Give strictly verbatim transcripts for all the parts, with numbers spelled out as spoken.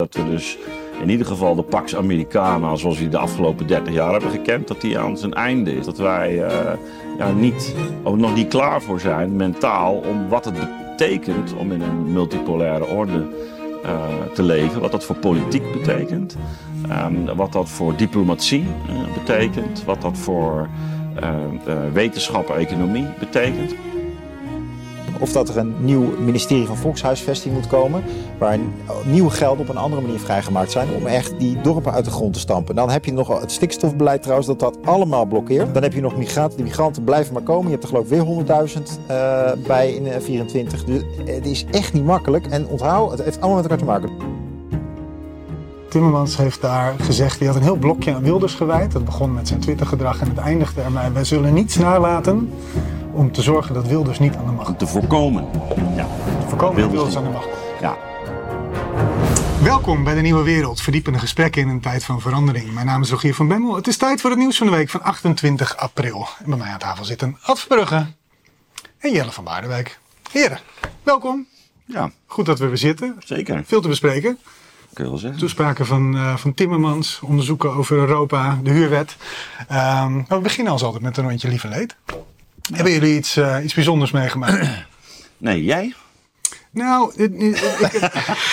dat we dus in ieder geval de Pax Americana, zoals we die de afgelopen dertig jaar hebben gekend, dat die aan zijn einde is. Dat wij uh, ja, niet, ook nog niet klaar voor zijn, mentaal, om wat het betekent om in een multipolaire orde uh, te leven. Wat dat voor politiek betekent, um, wat dat voor diplomatie uh, betekent, wat dat voor uh, uh, wetenschap en economie betekent. Of dat er een nieuw ministerie van Volkshuisvesting moet komen, waar nieuwe gelden op een andere manier vrijgemaakt zijn om echt die dorpen uit de grond te stampen. Dan heb je nog het stikstofbeleid trouwens, dat dat allemaal blokkeert. Dan heb je nog migranten, die migranten blijven maar komen. Je hebt er geloof ik weer honderdduizend uh, bij in uh, vierentwintig. Dus het is echt niet makkelijk. En onthoud, het heeft allemaal met elkaar te maken. Timmermans heeft daar gezegd, hij had een heel blokje aan Wilders gewijd. Dat begon met zijn Twittergedrag en het eindigde ermee. Wij zullen niets nalaten om te zorgen dat Wilders niet aan de macht komt. Te voorkomen. Ja. Te voorkomen dat Wilders aan de macht komt. Ja. Welkom bij De Nieuwe Wereld, verdiepende gesprekken in een tijd van verandering. Mijn naam is Rogier van Bemmel. Het is tijd voor het nieuws van de week van achtentwintig april. En bij mij aan tafel zitten Ad Verbrugge en Jelle van Baardenwijk. Heren, welkom. Ja. Goed dat we weer zitten. Zeker. Veel te bespreken. Kun je wel zeggen. Toespraken van, uh, van Timmermans, onderzoeken over Europa, de huurwet. Um, maar we beginnen als altijd met een rondje lief en leed. Ja. Hebben jullie iets, uh, iets bijzonders meegemaakt? Nee, jij? Nou, ik, ik,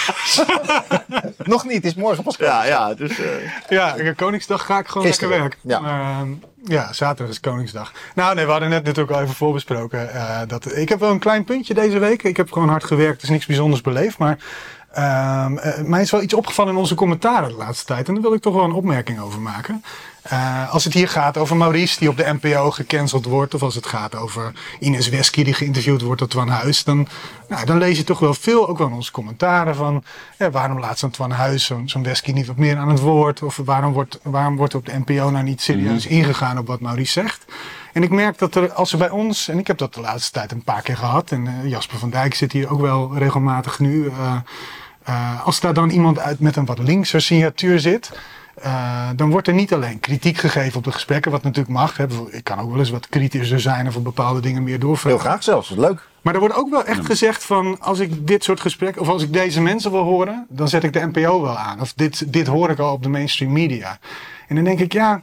nog niet, het is morgen pas. Ja, ja. Dus, uh... ja, Koningsdag ga ik gewoon Gisteren, lekker werken. Ja. Maar, uh, ja, zaterdag is Koningsdag. Nou, nee, we hadden net natuurlijk al even voorbesproken. Uh, dat, ik heb wel een klein puntje deze week. Ik heb gewoon hard gewerkt, dus niks bijzonders beleefd. Maar uh, uh, mij is wel iets opgevallen in onze commentaren de laatste tijd. En daar wil ik toch wel een opmerking over maken. Uh, als het hier gaat over Maurice die op de N P O gecanceld wordt, of als het gaat over Ines Wesky die geïnterviewd wordt door Twan Huis, dan, nou, dan lees je toch wel veel, ook wel in onze commentaren van ja, waarom laat zo'n Twan Huis, zo'n, zo'n Wesky niet wat meer aan het woord, of waarom wordt, waarom wordt op de N P O nou niet serieus ingegaan op wat Maurice zegt. En ik merk dat er, als er bij ons, en ik heb dat de laatste tijd een paar keer gehad, en uh, Jasper van Dijk zit hier ook wel regelmatig nu, uh, uh, als daar dan iemand uit met een wat linkser signatuur zit, Uh, dan wordt er niet alleen kritiek gegeven op de gesprekken, wat natuurlijk mag. Hè. Ik kan ook wel eens wat kritischer zijn of op bepaalde dingen meer doorvragen. Heel graag zelfs, dat is leuk. Maar er wordt ook wel echt gezegd van, als ik dit soort gesprekken, of als ik deze mensen wil horen, dan zet ik de N P O wel aan. Of dit, dit hoor ik al op de mainstream media. En dan denk ik, ja,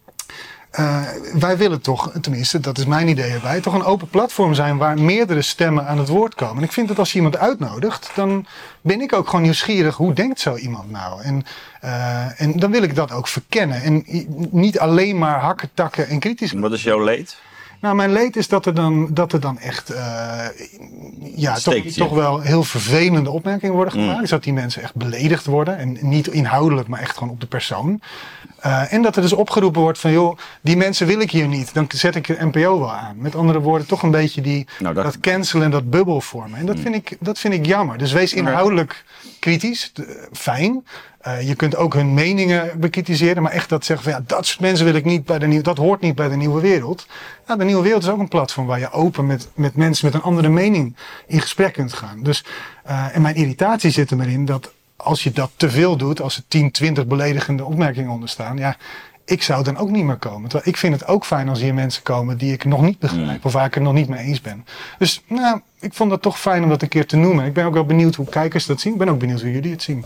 uh, wij willen toch, tenminste, dat is mijn idee erbij, toch een open platform zijn waar meerdere stemmen aan het woord komen. En ik vind dat als je iemand uitnodigt, dan ben ik ook gewoon nieuwsgierig, hoe denkt zo iemand nou? En, uh, en dan wil ik dat ook verkennen. En niet alleen maar hakken, takken en kritisch. Wat is jouw leed? Nou, mijn leed is dat er dan, dat er dan echt uh, ja, toch, toch wel heel vervelende opmerkingen worden gemaakt. Mm. Dus dat die mensen echt beledigd worden. En niet inhoudelijk, maar echt gewoon op de persoon. Uh, en dat er dus opgeroepen wordt van, joh, die mensen wil ik hier niet. Dan zet ik de N P O wel aan. Met andere woorden, toch een beetje die, nou, dat... dat cancelen en dat bubbel vormen. En dat, mm. vind ik, dat vind ik jammer. Dus wees inhoudelijk kritisch. Uh, fijn. Uh, je kunt ook hun meningen bekritiseren, maar echt dat zeggen van ja, dat soort mensen wil ik niet bij de nieuwe, dat hoort niet bij de Nieuwe Wereld. Nou, de Nieuwe Wereld is ook een platform waar je open met, met mensen met een andere mening in gesprek kunt gaan. Dus, uh, en mijn irritatie zit er in dat als je dat te veel doet, als er tien, twintig beledigende opmerkingen onder staan, ja, ik zou dan ook niet meer komen. Terwijl ik vind het ook fijn als hier mensen komen die ik nog niet begrijp mm. of waar ik het nog niet mee eens ben. Dus nou, ik vond dat toch fijn om dat een keer te noemen. Ik ben ook wel benieuwd hoe kijkers dat zien. Ik ben ook benieuwd hoe jullie het zien.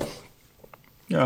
Ja.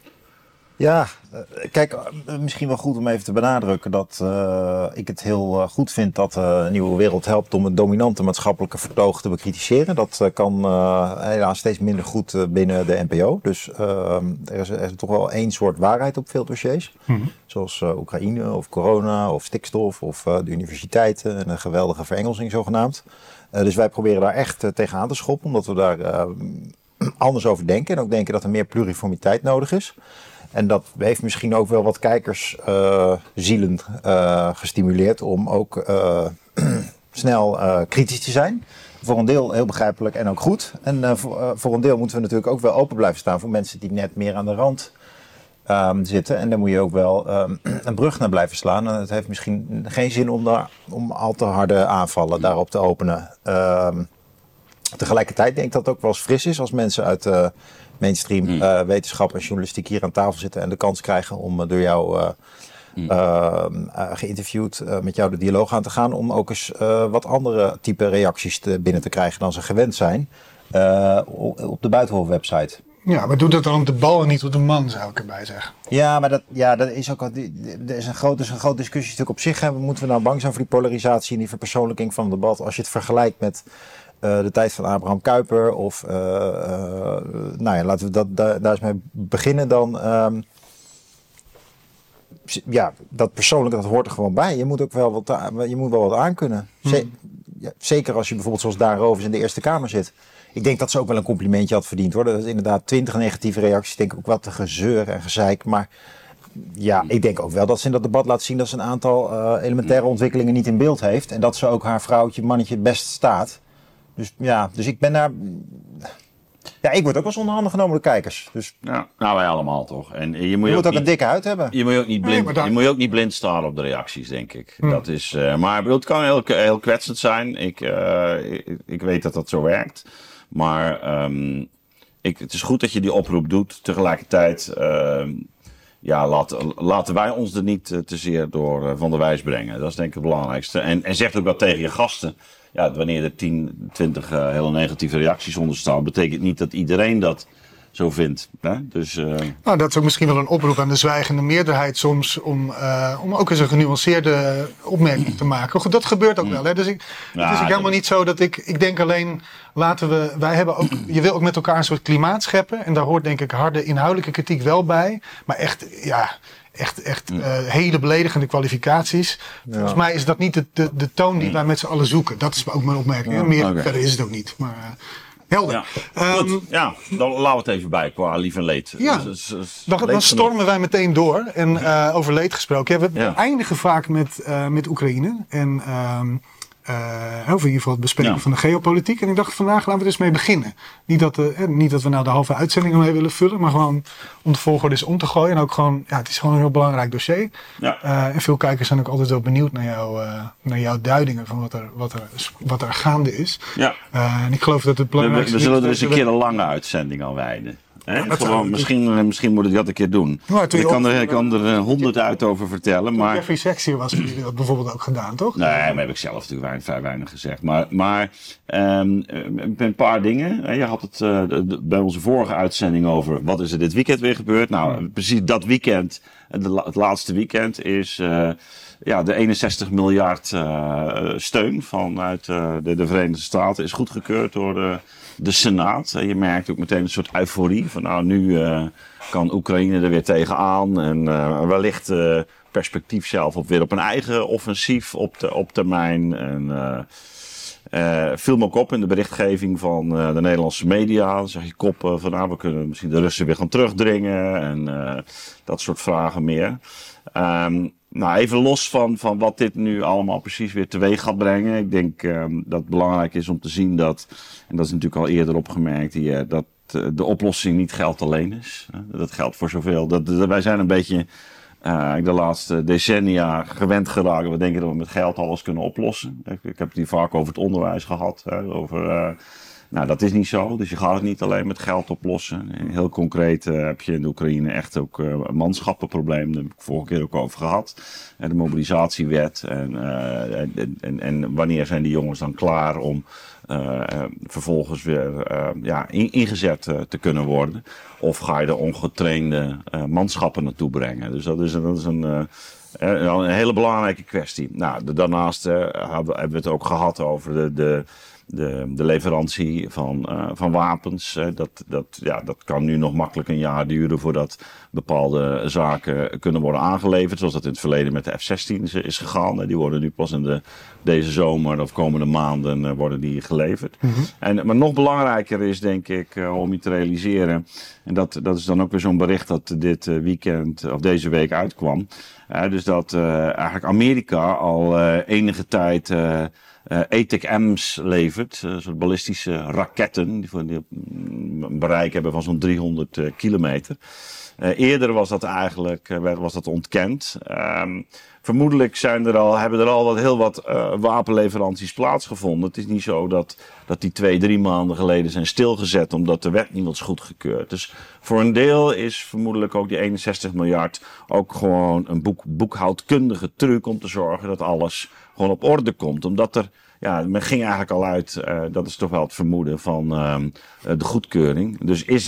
Ja, kijk, misschien wel goed om even te benadrukken dat uh, ik het heel uh, goed vind dat uh, Nieuwe Wereld helpt om het dominante maatschappelijke vertoog te bekritiseren. Dat uh, kan uh, helaas steeds minder goed uh, binnen de N P O. Dus uh, er, is, er is toch wel één soort waarheid op veel dossiers. Mm-hmm. Zoals uh, Oekraïne of corona of stikstof of uh, de universiteiten en een geweldige verengelsing zogenaamd. Uh, dus wij proberen daar echt uh, tegenaan te schoppen, omdat we daar uh, anders over denken. En ook denken dat er meer pluriformiteit nodig is. En dat heeft misschien ook wel wat kijkerszielen uh, uh, gestimuleerd om ook uh, snel uh, kritisch te zijn. Voor een deel heel begrijpelijk en ook goed. En uh, voor, uh, voor een deel moeten we natuurlijk ook wel open blijven staan voor mensen die net meer aan de rand um, zitten. En daar moet je ook wel um, een brug naar blijven slaan. En het heeft misschien geen zin om, daar, om al te harde aanvallen daarop te openen. Um, tegelijkertijd denk ik dat het ook wel eens fris is als mensen uit uh, mainstream uh, wetenschap en journalistiek hier aan tafel zitten en de kans krijgen om uh, door jou uh, uh, uh, geïnterviewd uh, met jou de dialoog aan te gaan, om ook eens uh, wat andere type reacties te, binnen te krijgen dan ze gewend zijn uh, op de Buitenhof website. Ja, maar doe dat dan op de bal en niet op de man, zou ik erbij zeggen. Ja, maar dat, ja, dat is ook al, er is een groot, is een groot discussie natuurlijk op zich. Hè. Moeten we nou bang zijn voor die polarisatie en die verpersoonlijking van het debat? Als je het vergelijkt met uh, de tijd van Abraham Kuyper of, uh, uh, nou ja, laten we dat, daar, daar eens mee beginnen dan. Um, ja, dat persoonlijke, dat hoort er gewoon bij. Je moet ook wel wat, je moet wel wat aankunnen. Z- ja, zeker als je bijvoorbeeld zoals Daan Rovers in de Eerste Kamer zit. Ik denk dat ze ook wel een complimentje had verdiend hoor. Dat is inderdaad twintig negatieve reacties. Ik denk ook wat te gezeur en gezeik. Maar ja, ik denk ook wel dat ze in dat debat laat zien dat ze een aantal uh, elementaire ontwikkelingen niet in beeld heeft. En dat ze ook haar vrouwtje, mannetje het best staat. Dus ja, dus ik ben daar... Ja, ik word ook wel eens onder handen genomen door kijkers. Dus... Ja, nou, wij allemaal toch. En je moet, je je moet ook, ook niet, een dikke huid hebben. Je moet je ook niet blind, nee, dan... je moet je ook niet blind staren op de reacties, denk ik. Hm. Dat is, uh, maar het kan heel, heel kwetsend zijn. Ik, uh, ik, ik weet dat dat zo werkt. Maar um, ik, het is goed dat je die oproep doet. Tegelijkertijd uh, ja, laat, laten wij ons er niet uh, te zeer door uh, van de wijs brengen. Dat is denk ik het belangrijkste. En, en zeg ook wel tegen je gasten. Ja, wanneer er tien, twintig uh, hele negatieve reacties onder staan, betekent niet dat iedereen dat zo vindt. Hè? Dus, uh... nou, dat is ook misschien wel een oproep aan de zwijgende meerderheid soms om, uh, om ook eens een genuanceerde opmerking te maken. Goed, dat gebeurt ook wel. Hè? Dus ik, ja, het is ook helemaal niet zo dat ik, ik denk alleen, laten we, wij hebben ook, je wil ook met elkaar een soort klimaat scheppen en daar hoort denk ik harde inhoudelijke kritiek wel bij. Maar echt, ja... Echt, echt uh, hele beledigende kwalificaties. Ja. Volgens mij is dat niet de, de, de toon die wij met z'n allen zoeken. Dat is ook mijn opmerking. Ja, Meer okay. Verder is het ook niet. Maar uh, helder. Ja. Um, Goed, ja, dan laten we het even bij qua lief en leed. Ja, dus, dus, dan, dan stormen wij meteen door. En uh, over leed gesproken. Ja, we ja. eindigen vaak met, uh, met Oekraïne. En... Um, Uh, over in ieder geval het bespreken ja. van de geopolitiek. En ik dacht vandaag laten we er eens mee beginnen. Niet dat, uh, eh, niet dat we nou de halve uitzending mee willen vullen. Maar gewoon om de volgorde eens om te gooien. En ook gewoon, ja, het is gewoon een heel belangrijk dossier. Ja. Uh, en veel kijkers zijn ook altijd wel benieuwd naar, jou, uh, naar jouw duidingen van wat er, wat er, wat er gaande is. Ja. Uh, en ik geloof dat het belangrijkste... We, we zullen er eens een keer een lange uitzending aan wijden. He, ja, gewoon, misschien, misschien moet ik dat een keer doen. Nou, ik kan er, ik kan er honderd uit over vertellen. Maar... Jeffrey Sexy was, hebben jullie dat bijvoorbeeld ook gedaan, toch? Nee, maar heb ik zelf natuurlijk weinig, vrij weinig gezegd. Maar, maar um, een paar dingen. Je had het uh, de, bij onze vorige uitzending over wat is er dit weekend weer gebeurd. Nou, hmm. precies dat weekend, de, het laatste weekend, is uh, ja, de eenenzestig miljard uh, steun vanuit uh, de, de Verenigde Staten is goedgekeurd door de... de Senaat. Je merkt ook meteen een soort euforie. Van nou, nu uh, kan Oekraïne er weer tegenaan. En uh, wellicht uh, perspectief zelf op weer op een eigen offensief op, de, op termijn. En uh, uh, viel me ook op in de berichtgeving van uh, de Nederlandse media. Dan zeg je koppen van nou, we kunnen misschien de Russen weer gaan terugdringen. En uh, dat soort vragen meer. Um, Nou, even los van, van wat dit nu allemaal precies weer teweeg gaat brengen. Ik denk um, dat het belangrijk is om te zien dat, en dat is natuurlijk al eerder opgemerkt hier, dat uh, de oplossing niet geld alleen is. Uh, dat geldt voor zoveel. Dat, dat, wij zijn een beetje uh, de laatste decennia gewend geraakt. We denken dat we met geld alles kunnen oplossen. Ik, ik heb het hier vaak over het onderwijs gehad. Hè, over... Uh, Nou, dat is niet zo. Dus je gaat het niet alleen met geld oplossen. Heel concreet uh, heb je in de Oekraïne echt ook uh, een manschappenprobleem. Daar heb ik vorige keer ook over gehad. En de mobilisatiewet. En, uh, en, en, en wanneer zijn die jongens dan klaar om uh, uh, vervolgens weer uh, ja, in, ingezet uh, te kunnen worden? Of ga je er ongetrainde uh, manschappen naartoe brengen? Dus dat is, dat is een... Uh, een hele belangrijke kwestie. Nou, daarnaast uh, hebben we het ook gehad over de... de De, de leverantie van, uh, van wapens. Uh, dat, dat, ja, dat kan nu nog makkelijk een jaar duren voordat bepaalde zaken kunnen worden aangeleverd. Zoals dat in het verleden met de F zestien is, is gegaan. Uh, die worden nu pas in de, deze zomer of komende maanden uh, worden die geleverd. Mm-hmm. En, maar nog belangrijker is denk ik uh, om je te realiseren. En dat, dat is dan ook weer zo'n bericht dat dit uh, weekend of deze week uitkwam. Uh, dus dat uh, eigenlijk Amerika al uh, enige tijd... Uh, Uh, A T A C M's levert, uh, soort ballistische raketten die, voor, die een bereik hebben van zo'n driehonderd uh, kilometer. Uh, eerder was dat eigenlijk uh, was dat ontkend. Um, vermoedelijk zijn er al, hebben er al wat, heel wat uh, wapenleveranties plaatsgevonden. Het is niet zo dat, dat die twee, drie maanden geleden zijn stilgezet omdat de wet niet was goedgekeurd. Dus voor een deel is vermoedelijk ook die eenenzestig miljard ook gewoon een boek, boekhoudkundige truc om te zorgen dat alles gewoon op orde komt. Omdat er, ja, men ging eigenlijk al uit, uh, dat is toch wel het vermoeden van uh, de goedkeuring. Dus is er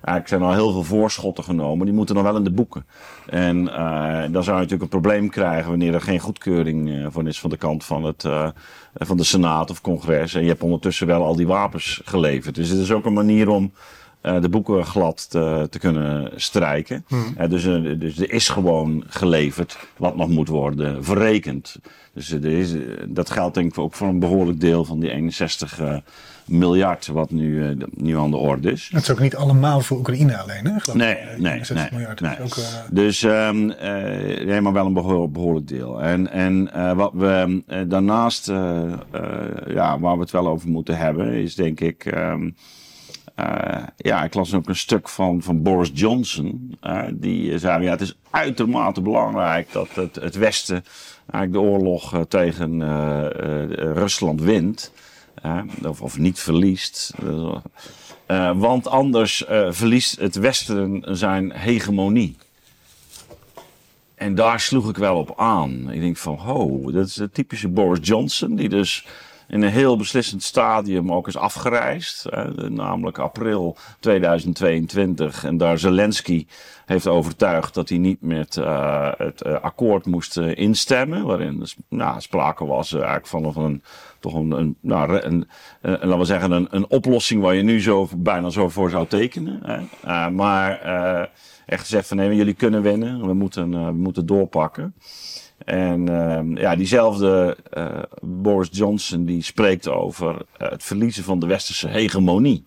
eigenlijk zijn al heel veel voorschotten genomen. Die moeten nog wel in de boeken. En uh, dan zou je natuurlijk een probleem krijgen wanneer er geen goedkeuring uh, van is van de kant van, het, uh, van de Senaat of Congres. En je hebt ondertussen wel al die wapens geleverd. Dus het is ook een manier om uh, de boeken glad te, te kunnen strijken. Hmm. Uh, dus, uh, dus er is gewoon geleverd wat nog moet worden verrekend. Dus uh, er is, uh, dat geldt denk ik ook voor een behoorlijk deel van die eenenzestig uh, miljard wat nu, uh, nu aan de orde is. Het is ook niet allemaal voor Oekraïne alleen, hè? Geloof nee, ik, nee, nee, miljard. nee. Ook, uh... Dus um, uh, nee, maar wel een behoorlijk, behoorlijk deel. En, en uh, wat we uh, daarnaast, uh, uh, ja, waar we het wel over moeten hebben, is denk ik, um, uh, ja, ik las ook een stuk van, van Boris Johnson. Uh, die zei, ja, het is uitermate belangrijk dat het, het Westen eigenlijk de oorlog uh, tegen uh, uh, Rusland wint. Uh, of, of niet verliest. Uh, uh, want anders uh, verliest het Westen zijn hegemonie. En daar sloeg ik wel op aan. Ik denk van, ho, dat is de typische Boris Johnson, die dus in een heel beslissend stadium ook is afgereisd. Uh, namelijk april tweeduizend tweeëntwintig. En daar Zelensky heeft overtuigd dat hij niet met uh, het uh, akkoord moest uh, instemmen. Waarin nou, sprake was uh, eigenlijk van, van een, toch een, een, nou, een, een, een, laten we zeggen, een, een oplossing waar je nu zo, bijna zo voor zou tekenen. Hè. Uh, maar uh, echt gezegd van nee, jullie kunnen winnen. We moeten, uh, we moeten doorpakken. En uh, ja, diezelfde uh, Boris Johnson die spreekt over uh, het verliezen van de westerse hegemonie.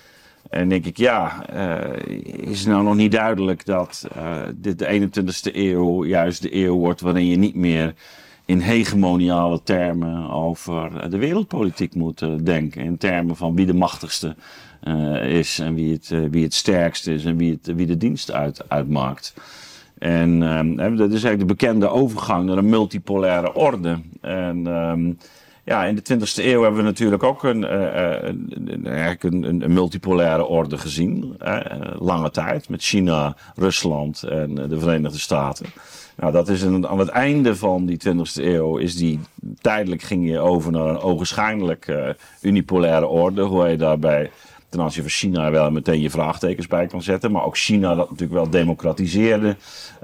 En denk ik, ja, uh, is het nou nog niet duidelijk dat uh, dit de eenentwintigste eeuw juist de eeuw wordt waarin je niet meer in hegemoniale termen over de wereldpolitiek moet uh, denken. In termen van wie de machtigste uh, is en wie het, uh, wie het sterkst is en wie, het, wie de dienst uit, uitmaakt. En um, dat is eigenlijk de bekende overgang naar een multipolaire orde. En um, ja, in de twintigste eeuw hebben we natuurlijk ook een, uh, een, een, een, een multipolaire orde gezien. Uh, lange tijd met China, Rusland en de Verenigde Staten. Nou, dat is een, aan het einde van die twintigste eeuw is die tijdelijk ging je over naar een ogenschijnlijk uh, unipolaire orde. Hoe je daarbij ten aanzien van China wel meteen je vraagtekens bij kan zetten. Maar ook China dat natuurlijk wel democratiseerde.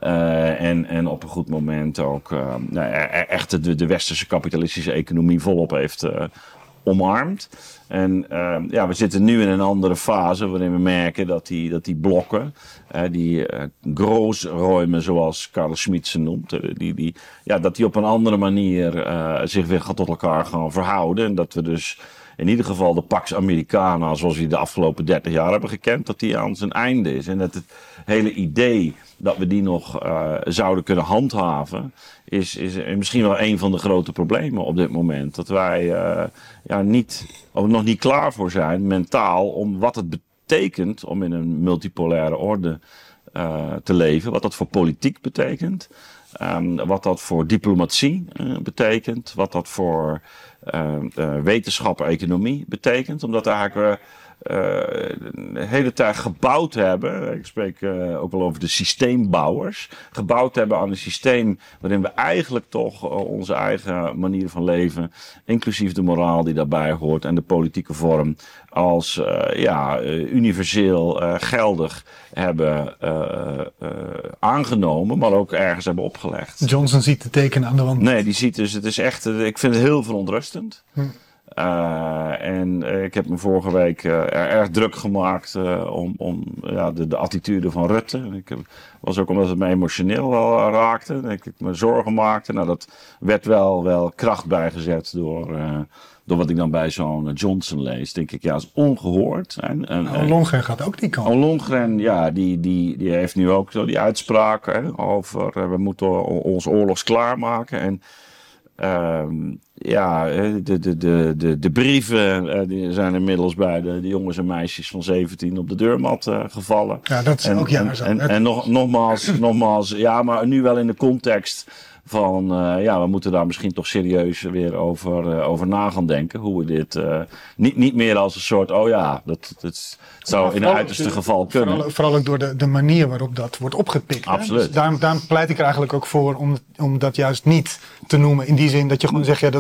Uh, en, en op een goed moment ook uh, nou, echt de, de westerse kapitalistische economie volop heeft uh, omarmd. En uh, ja, we zitten nu in een andere fase waarin we merken dat die, dat die blokken, uh, die uh, Großräume zoals Carl Schmitt ze noemt, uh, die, die, ja, dat die op een andere manier uh, zich weer tot elkaar gaan verhouden. En dat we dus in ieder geval de Pax Americana, zoals we die de afgelopen dertig jaar hebben gekend, dat die aan zijn einde is. En dat het hele idee dat we die nog uh, zouden kunnen handhaven, is, is misschien wel een van de grote problemen op dit moment. Dat wij uh, ja, niet, of nog niet klaar voor zijn, mentaal, om wat het betekent om in een multipolaire orde uh, te leven. Wat dat voor politiek betekent. Um, wat dat voor diplomatie uh, betekent. Wat dat voor uh, uh, wetenschap en economie betekent. Omdat eigenlijk we uh, de hele tijd gebouwd hebben. Ik spreek uh, ook wel over de systeembouwers. Gebouwd hebben aan een systeem waarin we eigenlijk toch uh, onze eigen manier van leven, inclusief de moraal die daarbij hoort en de politieke vorm, als uh, ja, uh, universeel uh, geldig hebben uh, uh, aangenomen, maar ook ergens hebben opgelegd. Johnson ziet de tekenen aan de wand. Nee, die ziet dus, het is echt, ik vind het heel verontrustend. Hm. Uh, en uh, ik heb me vorige week uh, er, erg druk gemaakt uh, om, om ja, de, de attitude van Rutte. Ik heb, was ook omdat het me emotioneel wel uh, raakte. Ik, ik me zorgen maakte. Nou, dat werd wel, wel kracht bijgezet door, uh, door wat ik dan bij zo'n Johnson lees. Denk ik, ja, is ongehoord. En, en, nou, Ollongren gaat ook die kant. Ollongren, ja, die, die, die heeft nu ook zo die uitspraak hè, over uh, we moeten ons oorlogs klaarmaken. En Um, ja, de, de, de, de, de brieven uh, die zijn inmiddels bij de, de jongens en meisjes van zeventien op de deurmat uh, gevallen. Ja, dat is en, ook ja zo. En, en, en nog, nogmaals, nogmaals, ja, maar nu wel in de context van, uh, ja, we moeten daar misschien toch serieus weer over, uh, over na gaan denken. Hoe we dit, uh, niet, niet meer als een soort, oh ja, dat, dat zou in het uiterste geval kunnen. Vooral, vooral ook door de, de manier waarop dat wordt opgepikt. Absoluut. Dus daarom, daarom pleit ik er eigenlijk ook voor om, om dat juist niet te noemen. In die zin dat je gewoon zegt, ja, dat is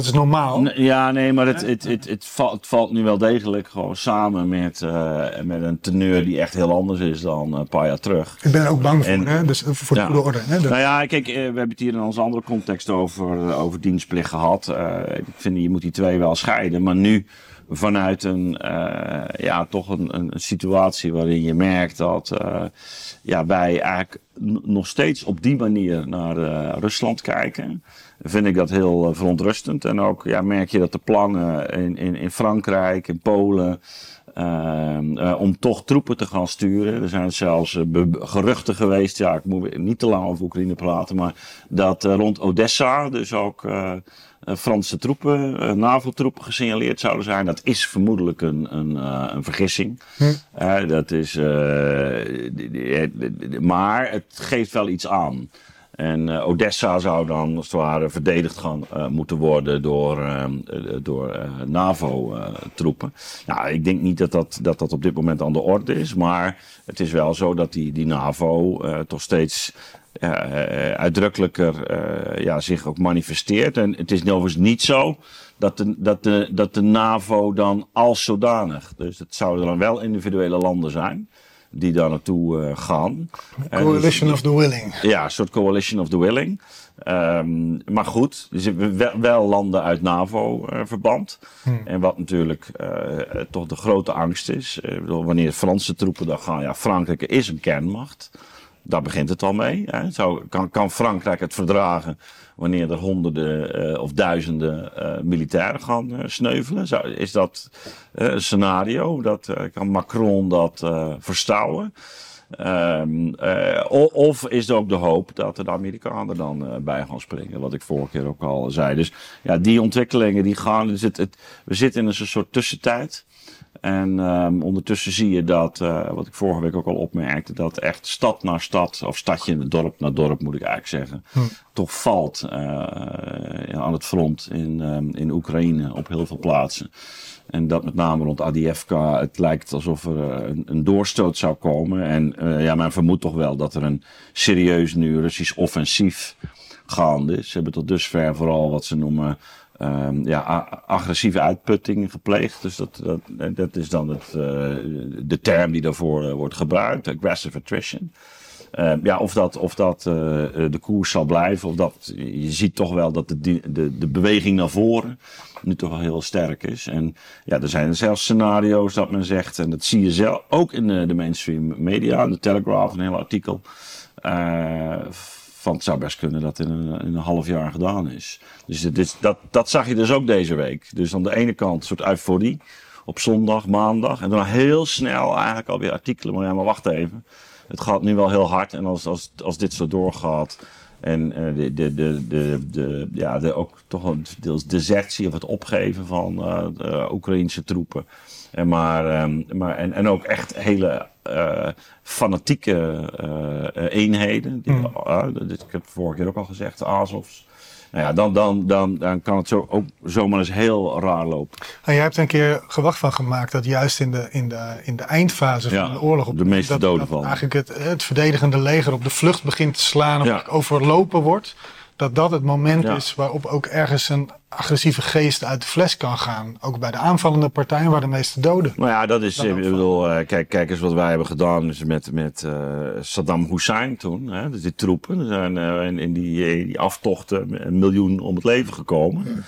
is normaal. Ja, nee, maar het, het, het, het, valt, het valt nu wel degelijk gewoon samen met, uh, met een teneur die echt heel anders is dan een paar jaar terug. Ik ben er ook bang voor, en, hè? Dus voor de ja. goede orde. Hè? Nou ja, kijk, we hebben het hier in onze andere context over, over dienstplicht gehad. Uh, ik vind, je moet die twee wel scheiden, maar nu vanuit een, uh, ja, toch een, een situatie waarin je merkt dat uh, ja, wij eigenlijk n- nog steeds op die manier naar uh, Rusland kijken. Vind ik dat heel uh, verontrustend. En ook ja, merk je dat de plannen in, in, in Frankrijk, in Polen, uh, uh, om toch troepen te gaan sturen. Er zijn zelfs uh, be- geruchten geweest, ja, ik moet niet te lang over Oekraïne praten, maar dat uh, rond Odessa dus ook uh, uh, Franse troepen, uh, NAVO-troepen gesignaleerd zouden zijn. Dat is vermoedelijk een, een, uh, een vergissing. Hm. Uh, dat is, uh, die, die, die, die, maar het geeft wel iets aan. En uh, Odessa zou dan als het ware verdedigd gaan uh, moeten worden door, uh, door uh, NAVO-troepen. Uh, nou, ik denk niet dat dat, dat dat op dit moment aan de orde is. Maar het is wel zo dat die, die NAVO uh, toch steeds uh, uitdrukkelijker uh, ja, zich ook manifesteert. En het is overigens niet zo dat de, dat, de, dat de NAVO dan als zodanig. Dus het zouden dan wel individuele landen zijn die daar naartoe uh, gaan. Coalition dus, of the willing. Ja, een soort coalition of the willing. Um, maar goed, er zitten wel, wel landen uit NAVO-verband. Uh, hmm. En wat natuurlijk uh, toch de grote angst is. Uh, wanneer Franse troepen daar gaan. Ja, Frankrijk is een kernmacht. Daar begint het al mee. Hè. Zo kan, kan Frankrijk het verdragen wanneer er honderden uh, of duizenden uh, militairen gaan uh, sneuvelen? Zo, is dat uh, een scenario? Dat, uh, kan Macron dat uh, verstouwen? Um, uh, of is er ook de hoop dat de Amerikanen dan uh, bij gaan springen? Wat ik vorige keer ook al zei. Dus ja, die ontwikkelingen die gaan. Dus het, het, we zitten in een soort tussentijd. En um, ondertussen zie je dat, uh, wat ik vorige week ook al opmerkte, dat echt stad naar stad, of stadje, dorp naar dorp moet ik eigenlijk zeggen, hm. toch valt uh, ja, aan het front in, um, in Oekraïne op heel veel plaatsen. En dat met name rond Avdiivka, het lijkt alsof er uh, een, een doorstoot zou komen. En uh, ja, men vermoedt toch wel dat er een serieus nu Russisch offensief gaande is. Ze hebben tot dusver vooral wat ze noemen Um, ja, a- agressieve uitputting gepleegd. Dus dat, dat, dat is dan het, uh, de term die daarvoor uh, wordt gebruikt. Aggressive attrition. Uh, ja, of dat, of dat uh, de koers zal blijven. Of dat, je ziet toch wel dat de, de, de beweging naar voren nu toch wel heel sterk is. En ja, er zijn zelfs scenario's dat men zegt, en dat zie je zelf ook in de, de mainstream media, in de Telegraph, een heel artikel. Uh, Van het zou best kunnen dat in een, in een half jaar gedaan is. Dus dit, dat, dat zag je dus ook deze week. Dus aan de ene kant een soort euforie op zondag, maandag. En daarna heel snel eigenlijk alweer artikelen. Maar ja, maar wacht even. Het gaat nu wel heel hard. En als, als, als dit zo doorgaat. En uh, de, de, de, de, de, ja, de, ook toch een deels desertie of het opgeven van uh, de Oekraïnse troepen. En, maar, um, maar, en, en ook echt hele uh, fanatieke uh, eenheden. Die, mm. uh, dit, ik heb het vorige keer ook al gezegd, de Azovs. Nou ja, dan, dan, dan, dan kan het zo, ook zomaar eens heel raar lopen. En jij hebt er een keer gewacht van gemaakt dat juist in de, in de, in de eindfase van ja, de oorlog, op de meeste dat, doden dat vallen. Eigenlijk het, het verdedigende leger op de vlucht begint te slaan of ja. overlopen wordt. Dat dat het moment ja. is waarop ook ergens een agressieve geest uit de fles kan gaan. Ook bij de aanvallende partijen waar de meeste doden. Nou ja, dat is, dat ik bedoel, uh, kijk, kijk eens wat wij hebben gedaan dus met, met uh, Saddam Hussein toen. Hè, dus die troepen, er zijn uh, in, in die, die aftochten een miljoen om het leven gekomen. Ja.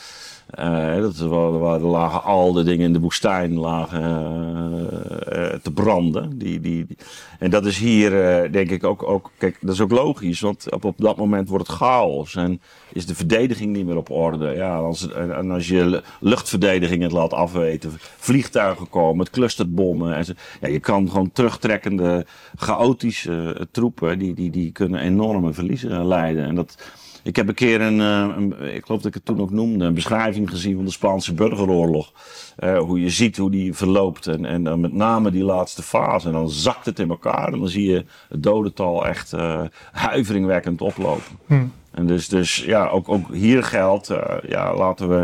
Uh, dat waren, lagen al de dingen in de woestijn lagen uh, uh, te branden. Die, die, die. En dat is hier uh, denk ik ook, ook, kijk, dat is ook logisch, want op, op dat moment wordt het chaos en is de verdediging niet meer op orde. Ja, als, en als je luchtverdediging het laat afweten, vliegtuigen komen met clusterbommen. En zo, ja, je kan gewoon terugtrekkende, chaotische uh, troepen, die, die, die kunnen enorme verliezen leiden. En dat... Ik heb een keer een, een, ik geloof dat ik het toen ook noemde, een beschrijving gezien van de Spaanse burgeroorlog. Uh, hoe je ziet hoe die verloopt en, en dan met name die laatste fase. En dan zakt het in elkaar en dan zie je het dodental echt uh, huiveringwekkend oplopen. Hmm. En dus, dus ja, ook, ook hier geldt, uh, ja, laten we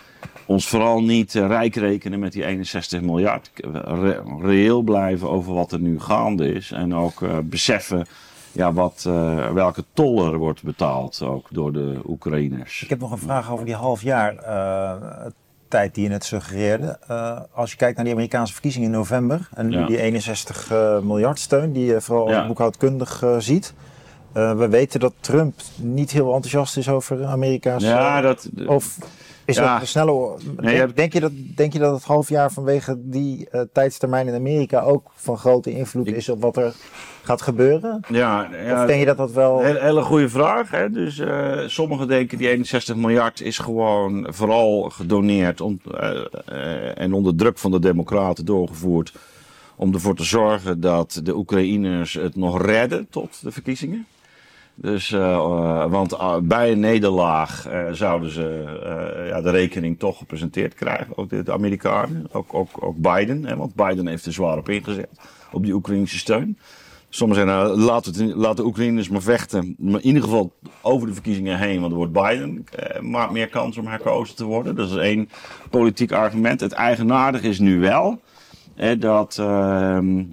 ons vooral niet uh, rijk rekenen met die eenenzestig miljard. Re- reëel blijven over wat er nu gaande is en ook uh, beseffen ja, wat, uh, welke tol er wordt betaald ook door de Oekraïners. Ik heb nog een vraag over die half jaar uh, tijd die je net suggereerde. Uh, als je kijkt naar die Amerikaanse verkiezingen in november en nu ja. die eenenzestig uh, miljard steun die je vooral ja. boekhoudkundig uh, ziet. Uh, we weten dat Trump niet heel enthousiast is over Amerika's... Ja, uh, dat... Of is ja. dat een snelle... Nee, denk, denk, je dat, denk je dat het half jaar vanwege die uh, tijdstermijn in Amerika ook van grote invloed ik... is op wat er gaat gebeuren? Ja, ja, of denk je dat dat wel... Een hele, hele goede vraag. Hè? Dus uh, sommigen denken die eenenzestig miljard is gewoon vooral gedoneerd om, uh, uh, en onder druk van de democraten doorgevoerd om ervoor te zorgen dat de Oekraïners het nog redden tot de verkiezingen. Dus, uh, uh, want uh, bij een nederlaag uh, zouden ze uh, ja, de rekening toch gepresenteerd krijgen, ook de, de Amerikanen, ook, ook, ook Biden, hè, want Biden heeft er zwaar op ingezet, op die Oekraïnse steun. Sommigen zeggen, nou, laat, het, laat de Oekraïners maar vechten, maar in ieder geval over de verkiezingen heen, want er wordt Biden, uh, maakt meer kans om herkozen te worden. Dat is één politiek argument. Het eigenaardige is nu wel... He, dat uh, uh,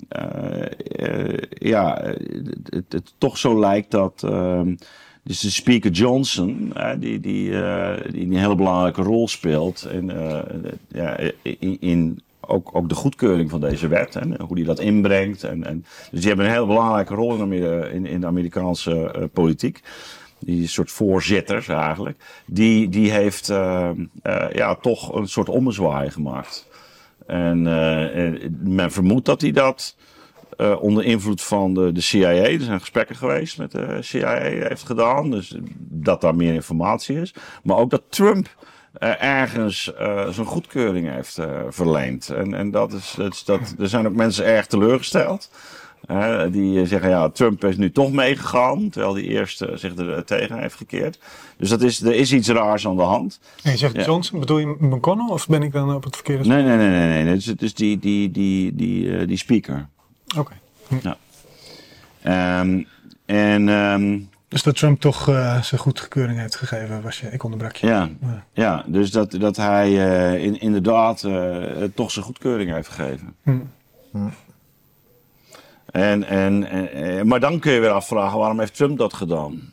uh, ja, het, het toch zo lijkt dat uh, dus de speaker Johnson, uh, die, die, uh, die een hele belangrijke rol speelt in, uh, ja, in, in ook, ook de goedkeuring van deze wet en hoe die dat inbrengt. En, en, dus die hebben een hele belangrijke rol in, in, in de Amerikaanse uh, politiek. Die soort voorzitters eigenlijk. Die, die heeft uh, uh, ja, toch een soort ommezwaai gemaakt. En uh, men vermoedt dat hij dat uh, onder invloed van de, de C I A, er zijn gesprekken geweest met de C I A, heeft gedaan. Dus dat daar meer informatie is. Maar ook dat Trump uh, ergens uh, zijn goedkeuring heeft uh, verleend. En, en dat is, dat is, dat, er zijn ook mensen erg teleurgesteld. Uh, die zeggen, ja, Trump is nu toch meegegaan, terwijl hij eerst uh, zich er tegen heeft gekeerd. Dus dat is, er is iets raars aan de hand. En je zegt ja. Johnson, bedoel je McConnell of ben ik dan op het verkeerde spoor? Nee, nee, nee, nee, nee. Het is, het is die, die, die, die, uh, die speaker. Oké. Okay. Hm. Ja. Um, en... Um, dus dat Trump toch uh, zijn goedkeuring heeft gegeven, was je, ik onderbrak je. Ja, ja. ja dus dat, dat hij uh, in, inderdaad uh, toch zijn goedkeuring heeft gegeven. Hm. Hm. En, en, en, maar dan kun je weer afvragen, waarom heeft Trump dat gedaan?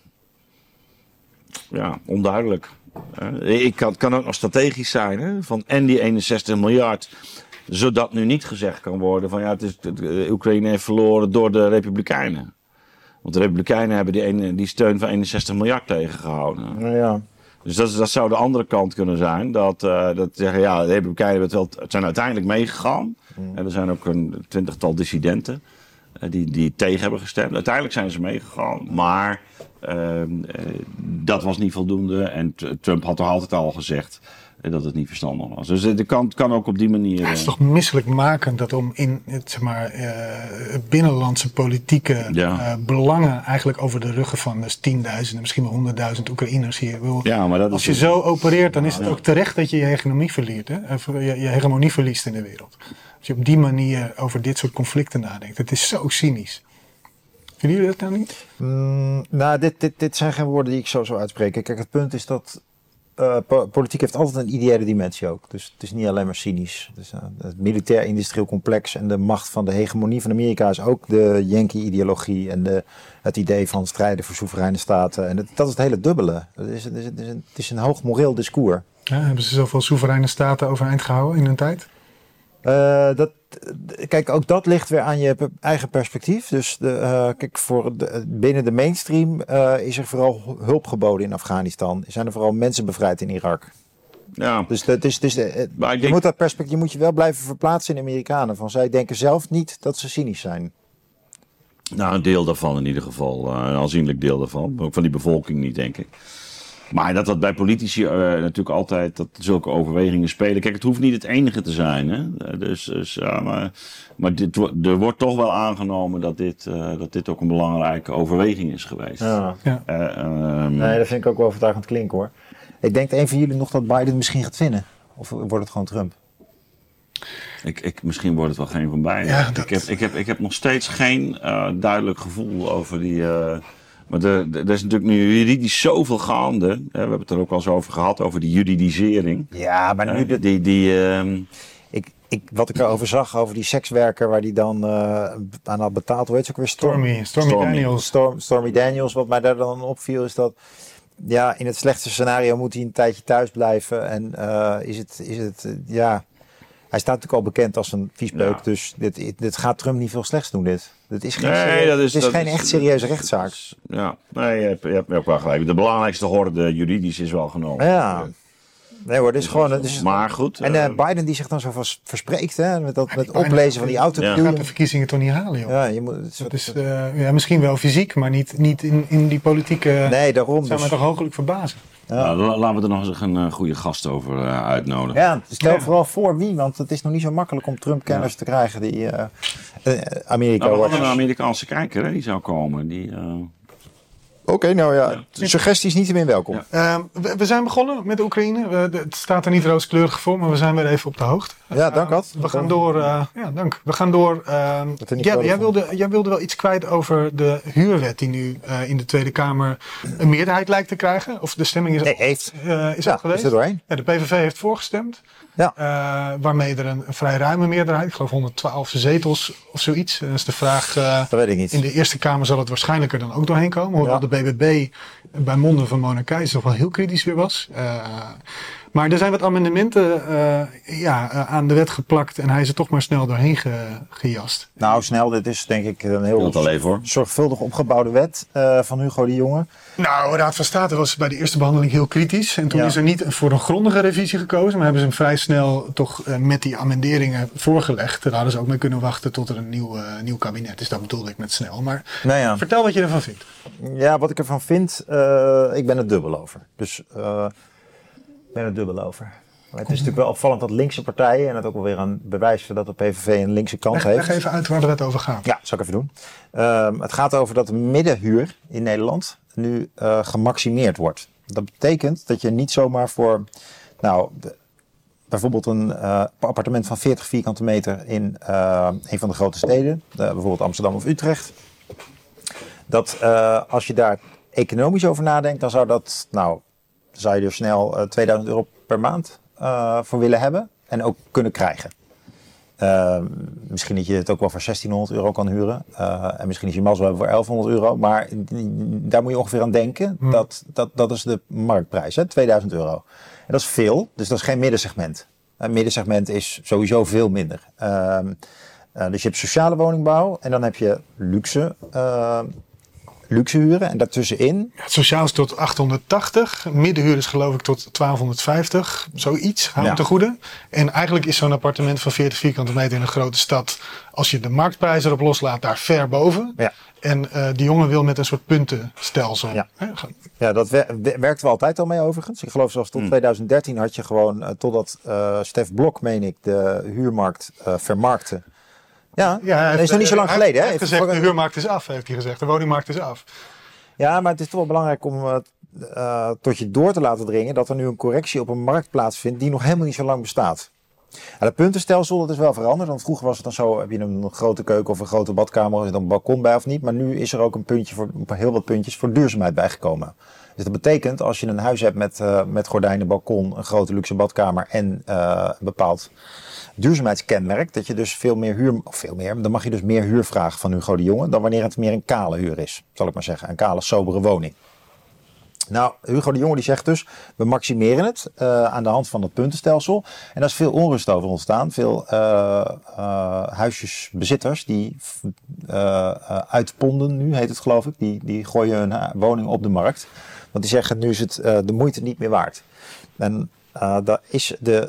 Ja, onduidelijk. Ik kan, kan ook nog strategisch zijn, hè? Van en die eenenzestig miljard, zodat nu niet gezegd kan worden van ja, het is, de Oekraïne heeft verloren door de Republikeinen. Want de Republikeinen hebben die, ene, die steun van eenenzestig miljard tegengehouden. Ja. Dus dat, dat zou de andere kant kunnen zijn. Dat, uh, dat zeggen, ja, de Republikeinen het wel, het zijn uiteindelijk meegegaan. Mm. En er zijn ook een twintigtal dissidenten. Die, die tegen hebben gestemd. Uiteindelijk zijn ze meegegaan, maar uh, uh, dat was niet voldoende. En t- Trump had toch altijd al gezegd uh, dat het niet verstandig was. Dus het kan, kan ook op die manier... Ja, het is toch misselijkmakend dat om in het, zeg maar, uh, binnenlandse politieke ja. uh, belangen eigenlijk over de ruggen van dus tienduizenden, misschien wel honderdduizend Oekraïners hier wil. Ja, maar dat als is je het. zo opereert, dan is ja, het ja. ook terecht dat je je hegemonie verliert. Hè? Je, je hegemonie verliest in de wereld. Als je op die manier over dit soort conflicten nadenkt. Het is zo cynisch. Vinden jullie dat nou niet? Mm, nou, dit, dit, dit zijn geen woorden die ik zo zou uitspreken. Kijk, het punt is dat uh, po- politiek heeft altijd een ideële dimensie ook. Dus het is niet alleen maar cynisch. Dus, uh, het militair-industrieel complex en de macht van de hegemonie van Amerika is ook de Yankee-ideologie en de, het idee van strijden voor soevereine staten. En het, dat is het hele dubbele. Het is, het is, het is, een, het is een hoog moreel discours. Ja, hebben ze zoveel soevereine staten overeind gehouden in hun tijd? Uh, dat, kijk, ook dat ligt weer aan je eigen perspectief. Dus de, uh, kijk, voor de, binnen de mainstream uh, is er vooral hulp geboden in Afghanistan. Zijn er vooral mensen bevrijd in Irak. Ja. Dus dat is, dus, uh, je, denk... moet dat perspectief, je moet je wel blijven verplaatsen in de Amerikanen. Van zij denken zelf niet dat ze cynisch zijn. Nou, een deel daarvan in ieder geval. Uh, een aanzienlijk deel daarvan. Ook van die bevolking niet, denk ik. Maar dat dat bij politici uh, natuurlijk altijd dat zulke overwegingen spelen. Kijk, het hoeft niet het enige te zijn. Hè? Dus, dus, ja, maar maar dit, er wordt toch wel aangenomen dat dit, uh, dat dit ook een belangrijke overweging is geweest. Ja. Ja. Uh, um... Nee, dat vind ik ook wel overtuigend klinken hoor. Ik denk een van jullie nog dat Biden misschien gaat winnen. Of wordt het gewoon Trump? Ik, ik, misschien wordt het wel geen van beiden. Ja, dat... ik, heb, ik, heb, ik heb nog steeds geen uh, duidelijk gevoel over die... Uh, Maar er, er is natuurlijk nu juridisch zoveel gaande. Hè, we hebben het er ook al eens over gehad, over die juridisering. Ja, maar nu... Uh, die, die, uh, ik, ik, wat ik erover zag, over die sekswerker waar die dan uh, aan had betaald, hoe heet ze ook weer? Stormy, Stormy, Stormy Daniels. Storm, Stormy Daniels, wat mij daar dan opviel is dat, ja, in het slechtste scenario moet hij een tijdje thuis blijven. En uh, is het, is het uh, ja, hij staat natuurlijk al bekend als een viespeuk, ja. dus dit, dit gaat Trump niet veel slechts doen, dit. Dit is geen, nee, serieus, dat is, dit is dat geen is, echt serieuze rechtszaak. Is, ja, nee, je hebt, je hebt ook wel gelijk. De belangrijkste horde juridisch is wel genomen. Ja. Nee hoor, dit is gewoon... Dit is, maar goed. En uh, Biden die zich dan zo vast verspreekt, hè, met dat met oplezen van die auto. Je gaat de verkiezingen toch niet halen, joh. Ja, je moet, het is, dat is uh, ja, misschien wel fysiek, maar niet, niet in, in die politieke... Nee, daarom. Zou dus, mij toch hooglijk verbazen. Ja. Nou, laten we er nog eens een uh, goede gast over uh, uitnodigen. Ja, stel ja. vooral voor wie, want het is nog niet zo makkelijk om Trump-kenners ja. te krijgen die uh, uh, Amerika... Nou, we hadden een Amerikaanse kijker, hè, die zou komen, die... Uh... Oké, okay, nou ja, ja. suggesties niet meer welkom. Ja. Uh, we, we zijn begonnen met de Oekraïne. We, de, het staat er niet rooskleurig voor, maar we zijn weer even op de hoogte. Ja, dank Ad. Uh, we gaan door. Uh, ja, dank. We gaan door. Uh, ja, jij, wilde, jij wilde wel iets kwijt over de huurwet die nu uh, in de Tweede Kamer een meerderheid lijkt te krijgen. Of de stemming is, nee, heeft. Uh, is ja, al geweest. Is er doorheen? Ja, de P V V heeft voorgestemd. Ja. Uh, waarmee er een, een vrij ruime meerderheid, ik geloof honderdtwaalf zetels of zoiets. Dat is de vraag. Uh, dat weet ik niet. In de Eerste Kamer zal het waarschijnlijk er dan ook doorheen komen. Hoewel ja. de B B B bij monden van Mona Keizer toch wel heel kritisch weer was. Uh, maar er zijn wat amendementen uh, ja, uh, aan de wet geplakt en hij is er toch maar snel doorheen ge, gejast. Nou, snel, dit is denk ik een heel even, zorgvuldig opgebouwde wet uh, van Hugo de Jonge. Nou, de Raad van State was bij de eerste behandeling heel kritisch. En toen ja. is er niet voor een grondige revisie gekozen. Maar hebben ze hem vrij snel toch uh, met die amenderingen voorgelegd. Daar hadden ze ook mee kunnen wachten tot er een nieuw, uh, nieuw kabinet is. Dat bedoelde ik met snel. Maar nou ja. vertel wat je ervan vindt. Ja, wat ik ervan vind, uh, ik ben er dubbel over. Dus uh, ik ben er dubbel over. Maar het is natuurlijk wel opvallend dat linkse partijen, en dat ook wel weer een bewijs dat de P V V een linkse kant leg, heeft. Leg even uit waar het over gaat. Ja, zal ik even doen. Uh, het gaat over dat de middenhuur in Nederland nu uh, gemaximeerd wordt. Dat betekent dat je niet zomaar voor, nou, de, bijvoorbeeld een uh, appartement van veertig vierkante meter in uh, een van de grote steden, uh, bijvoorbeeld Amsterdam of Utrecht, dat uh, als je daar economisch over nadenkt, dan zou dat, nou, zou je er snel uh, tweeduizend euro per maand uh, voor willen hebben en ook kunnen krijgen. Uh, misschien dat je het ook wel voor zestienhonderd euro kan huren. Uh, en misschien is je mazzel hebben voor elfhonderd euro. Maar daar moet je ongeveer aan denken. Hmm. Dat, dat, dat is de marktprijs, hè? tweeduizend euro. En dat is veel, dus dat is geen middensegment. Een middensegment is sowieso veel minder. Uh, uh, dus je hebt sociale woningbouw en dan heb je luxe uh, luxe huren en daartussenin... Ja, het sociaal is tot achthonderdtachtig. Middenhuur is geloof ik tot twaalfhonderdvijftig. Zoiets, hou ja. te goede. En eigenlijk is zo'n appartement van veertig vierkante meter in een grote stad, als je de marktprijs erop loslaat, daar ver boven. Ja. En uh, die jongen wil met een soort puntenstelsel. Ja, ja dat wer- werkten we altijd al mee overigens. Ik geloof zelfs tot mm. twintig dertien had je gewoon, uh, totdat uh, Stef Blok, meen ik, de huurmarkt uh, vermarkte. Ja, ja dat is nog niet zo lang geleden. Hij hè? heeft gezegd, de huurmarkt is af, heeft hij gezegd. De woningmarkt is af. Ja, maar het is toch wel belangrijk om uh, uh, tot je door te laten dringen dat er nu een correctie op een markt plaatsvindt die nog helemaal niet zo lang bestaat. Ja, het puntenstelsel, dat is wel veranderd. Want vroeger was het dan zo, heb je een grote keuken of een grote badkamer, is er dan een balkon bij of niet. Maar nu is er ook een puntje voor, heel wat puntjes voor duurzaamheid bijgekomen. Dus dat betekent, als je een huis hebt met, uh, met gordijnen, balkon, een grote luxe badkamer en uh, een bepaald duurzaamheidskenmerk, dat je dus veel meer huur, of veel meer, dan mag je dus meer huur vragen van Hugo de Jonge dan wanneer het meer een kale huur is, zal ik maar zeggen. Een kale, sobere woning. Nou, Hugo de Jonge die zegt dus, we maximeren het uh, aan de hand van het puntenstelsel. En daar is veel onrust over ontstaan. Veel uh, uh, huisjesbezitters die uh, uh, uitponden, nu heet het geloof ik, die, die gooien hun woning op de markt. Want die zeggen, nu is het uh, de moeite niet meer waard. En uh, dat is de...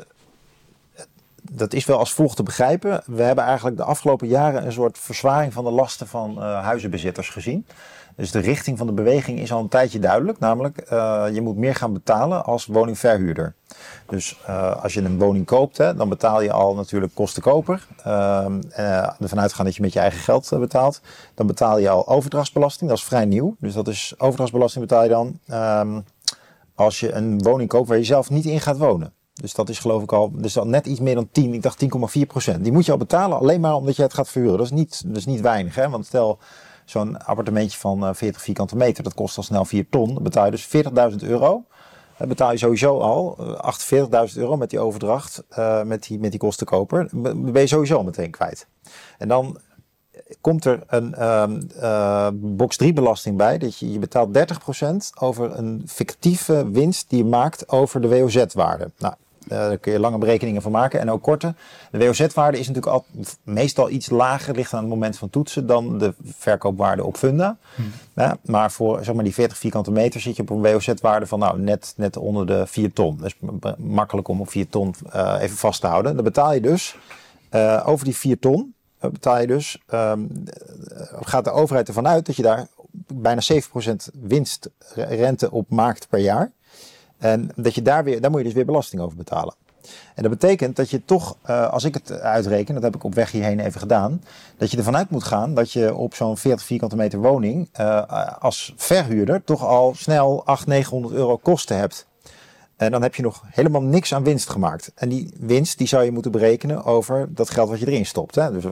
Dat is wel als volgt te begrijpen. We hebben eigenlijk de afgelopen jaren een soort verzwaring van de lasten van uh, huizenbezitters gezien. Dus de richting van de beweging is al een tijdje duidelijk. Namelijk, uh, je moet meer gaan betalen als woningverhuurder. Dus uh, als je een woning koopt, hè, dan betaal je al natuurlijk kostenkoper. Uh, uh, ervan uitgaan dat je met je eigen geld uh, betaalt. Dan betaal je al overdrachtsbelasting. Dat is vrij nieuw. Dus dat is overdrachtsbelasting betaal je dan um, als je een woning koopt waar je zelf niet in gaat wonen. Dus dat is geloof ik al, dus al net iets meer dan tien, ik dacht tien komma vier procent. Die moet je al betalen alleen maar omdat je het gaat verhuren. Dat is niet, dat is niet weinig, hè? Want stel zo'n appartementje van veertig vierkante meter, dat kost al snel vier ton. Dan betaal je dus veertigduizend euro uh, betaal je sowieso al uh, achtenveertigduizend euro met die overdracht, uh, met, die, met die kostenkoper. Ben je sowieso meteen kwijt. En dan komt er een uh, uh, box drie belasting bij. Dat je, je betaalt dertig procent over een fictieve winst die je maakt over de W O Z-waarde. Nou, uh, daar kun je lange berekeningen van maken en ook korte. De W O Z-waarde is natuurlijk al, meestal iets lager, ligt aan het moment van toetsen, dan de verkoopwaarde op Funda. Hmm. Ja, maar voor zeg maar, die veertig vierkante meter zit je op een W O Z-waarde van nou, net, net onder de vier ton. Dus makkelijk om op vier ton uh, even vast te houden. Dan betaal je dus uh, over die vier ton. Betaal je dus, um, gaat de overheid ervan uit dat je daar bijna zeven procent winstrente op maakt per jaar. En dat je daar weer, daar moet je dus weer belasting over betalen. En dat betekent dat je toch, uh, als ik het uitreken, dat heb ik op weg hierheen even gedaan, dat je ervan uit moet gaan dat je op zo'n veertig vierkante meter woning uh, als verhuurder toch al snel achthonderd, negenhonderd euro kosten hebt. En dan heb je nog helemaal niks aan winst gemaakt. En die winst die zou je moeten berekenen over dat geld wat je erin stopt. Hè? Dus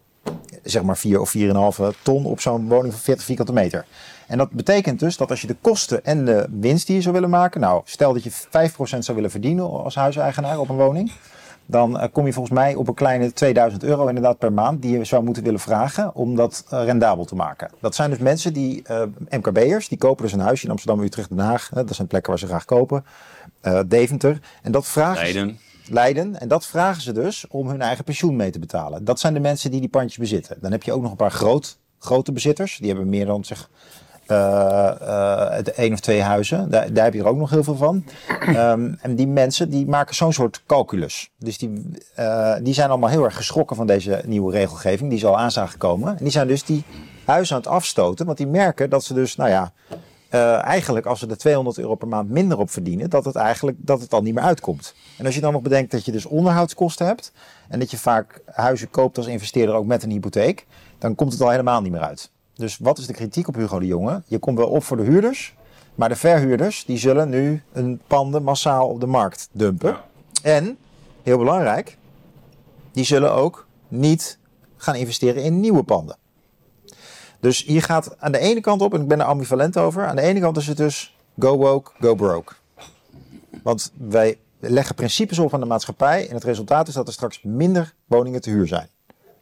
zeg maar vier of vier komma vijf ton op zo'n woning van veertig vierkante meter. En dat betekent dus dat als je de kosten en de winst die je zou willen maken. Nou, stel dat je vijf procent zou willen verdienen als huiseigenaar op een woning. Dan uh, kom je volgens mij op een kleine tweeduizend euro inderdaad per maand die je zou moeten willen vragen om dat uh, rendabel te maken. Dat zijn dus mensen die, uh, M K B'ers, die kopen dus een huisje in Amsterdam, Utrecht, Den Haag. Hè, dat zijn plekken waar ze graag kopen. Uh, Deventer. En dat vragen Leiden. Ze, Leiden. En dat vragen ze dus om hun eigen pensioen mee te betalen. Dat zijn de mensen die die pandjes bezitten. Dan heb je ook nog een paar groot, grote bezitters. Die hebben meer dan zeg uh, uh, één of twee huizen. Daar, daar heb je er ook nog heel veel van. Um, en die mensen die maken zo'n soort calculus. Dus die, uh, die zijn allemaal heel erg geschrokken van deze nieuwe regelgeving die ze al aan zagen komen. En die zijn dus die huizen aan het afstoten. Want die merken dat ze dus, nou ja, Uh, eigenlijk als ze er tweehonderd euro per maand minder op verdienen, dat het eigenlijk dat het al niet meer uitkomt. En als je dan nog bedenkt dat je dus onderhoudskosten hebt en dat je vaak huizen koopt als investeerder ook met een hypotheek, dan komt het al helemaal niet meer uit. Dus wat is de kritiek op Hugo de Jonge? Je komt wel op voor de huurders, maar de verhuurders die zullen nu hun panden massaal op de markt dumpen. Ja. En, heel belangrijk, die zullen ook niet gaan investeren in nieuwe panden. Dus hier gaat aan de ene kant op, en ik ben er ambivalent over, aan de ene kant is het dus go woke, go broke. Want wij leggen principes op aan de maatschappij en het resultaat is dat er straks minder woningen te huur zijn.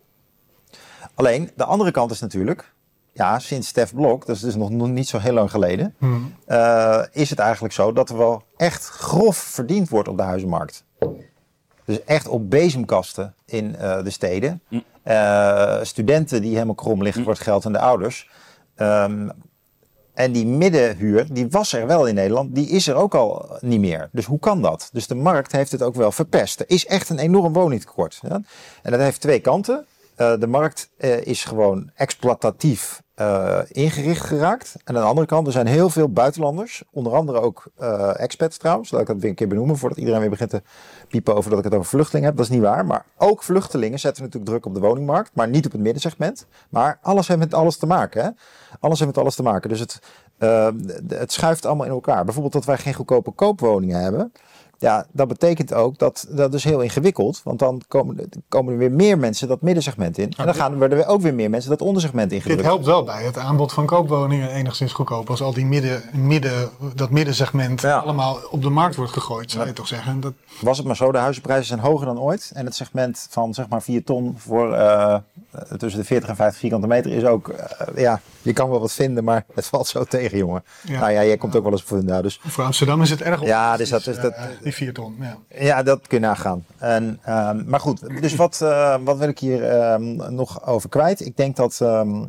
Alleen, de andere kant is natuurlijk, ja, sinds Stef Blok, dat is dus nog, nog niet zo heel lang geleden, hmm. uh, is het eigenlijk zo dat er wel echt grof verdiend wordt op de huizenmarkt. Dus echt op bezemkasten in uh, de steden. Mm. Uh, studenten die helemaal krom liggen voor het geld en de ouders. Um, en die middenhuur, die was er wel in Nederland. Die is er ook al niet meer. Dus hoe kan dat? Dus de markt heeft het ook wel verpest. Er is echt een enorm woningtekort. Ja? En dat heeft twee kanten. Uh, de markt uh, is gewoon exploitatief uh, ingericht geraakt. En aan de andere kant, er zijn heel veel buitenlanders. Onder andere ook uh, expats trouwens. Laat ik dat weer een keer benoemen voordat iedereen weer begint te piepen over dat ik het over vluchtelingen heb. Dat is niet waar. Maar ook vluchtelingen zetten natuurlijk druk op de woningmarkt. Maar niet op het middensegment. Maar alles heeft met alles te maken. Hè? Alles heeft met alles te maken. Dus het, uh, het schuift allemaal in elkaar. Bijvoorbeeld dat wij geen goedkope koopwoningen hebben. Ja, dat betekent ook dat dat is heel ingewikkeld. Want dan komen, komen er weer meer mensen dat middensegment in. En dan gaan er weer ook weer meer mensen dat ondersegment ingedrukt. Dit helpt wel bij het aanbod van koopwoningen enigszins goedkoop. Als al die midden, midden, dat middensegment ja. allemaal op de markt wordt gegooid, zou je ja. toch zeggen. Dat... Was het maar zo, de huizenprijzen zijn hoger dan ooit. En het segment van zeg maar vier ton voor uh, tussen de veertig en vijftig vierkante meter is ook, uh, ja, je kan wel wat vinden, maar het valt zo tegen, jongen. Ja. Nou ja, jij komt ja. ook wel eens op Funda. Dus... Voor Amsterdam is het erg op. Ja, dus dat is dat. Uh, die vier ton, ja. Ja, dat kun je nagaan. En, um, maar goed, dus wat, uh, wat wil ik hier um, nog over kwijt? Ik denk dat um,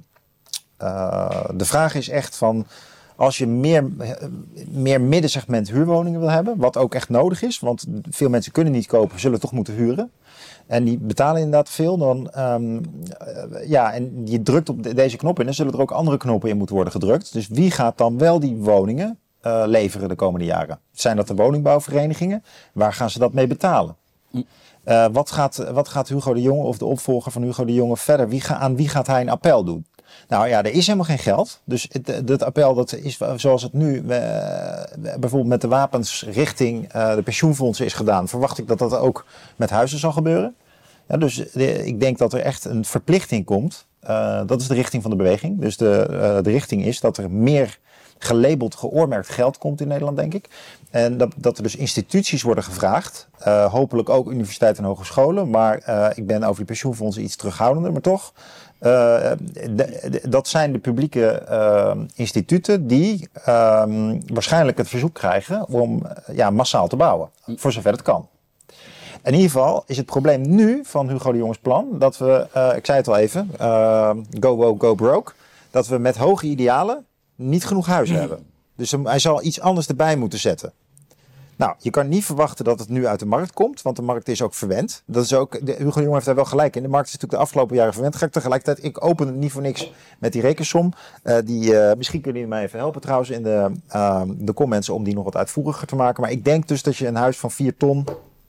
uh, de vraag is echt van, als je meer, meer middensegment huurwoningen wil hebben, wat ook echt nodig is, want veel mensen kunnen niet kopen, zullen toch moeten huren. En die betalen inderdaad veel. Dan, um, uh, ja, en je drukt op de, deze knop in, dan zullen er ook andere knoppen in moeten worden gedrukt. Dus wie gaat dan wel die woningen Uh, leveren de komende jaren? Zijn dat de woningbouwverenigingen? Waar gaan ze dat mee betalen? Uh, wat, gaat, wat gaat Hugo de Jonge of de opvolger van Hugo de Jonge verder? Wie ga, aan wie gaat hij een appel doen? Nou ja, er is helemaal geen geld. Dus het, het appel dat is zoals het nu uh, bijvoorbeeld met de wapens richting uh, de pensioenfondsen is gedaan. Verwacht ik dat dat ook met huizen zal gebeuren. Ja, dus de, ik denk dat er echt een verplichting komt Uh, dat is de richting van de beweging. Dus de, uh, de richting is dat er meer gelabeld, geoormerkt geld komt in Nederland, denk ik. En dat, dat er dus instituties worden gevraagd. Uh, hopelijk ook universiteiten en hogescholen. Maar uh, ik ben over die pensioenfondsen iets terughoudender, maar toch. Uh, de, de, dat zijn de publieke uh, instituten die uh, waarschijnlijk het verzoek krijgen om uh, ja, massaal te bouwen. Voor zover het kan. In ieder geval is het probleem nu van Hugo de Jongs plan dat we, uh, ik zei het al even, uh, go woke, go broke. Dat we met hoge idealen niet genoeg huizen hebben. Dus hij zal iets anders erbij moeten zetten. Nou, je kan niet verwachten dat het nu uit de markt komt, want de markt is ook verwend. Dat is ook, de, Hugo de Jong heeft daar wel gelijk in. De markt is natuurlijk de afgelopen jaren verwend. Ga ik tegelijkertijd, ik open het niet voor niks met die rekensom. Uh, die, uh, misschien kunnen jullie mij even helpen trouwens in de, uh, de comments om die nog wat uitvoeriger te maken. Maar ik denk dus dat je een huis van vier ton...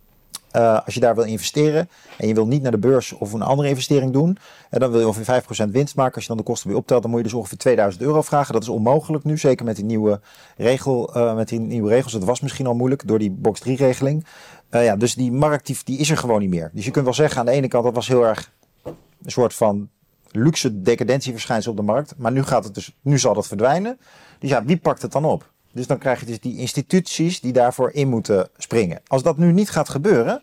Uh, als je daar wil investeren en je wil niet naar de beurs of een andere investering doen, en dan wil je ongeveer vijf procent winst maken. Als je dan de kosten weer optelt, dan moet je dus ongeveer tweeduizend euro vragen. Dat is onmogelijk nu, zeker met die nieuwe, regel, uh, met die nieuwe regels. Dat was misschien al moeilijk door die box drie regeling. Uh, ja, dus die markt die, die is er gewoon niet meer. Dus je kunt wel zeggen aan de ene kant dat was heel erg een soort van luxe decadentieverschijnsel op de markt. Maar nu, gaat het dus, nu zal dat verdwijnen. Dus ja, wie pakt het dan op? Dus dan krijg je dus die instituties die daarvoor in moeten springen. Als dat nu niet gaat gebeuren,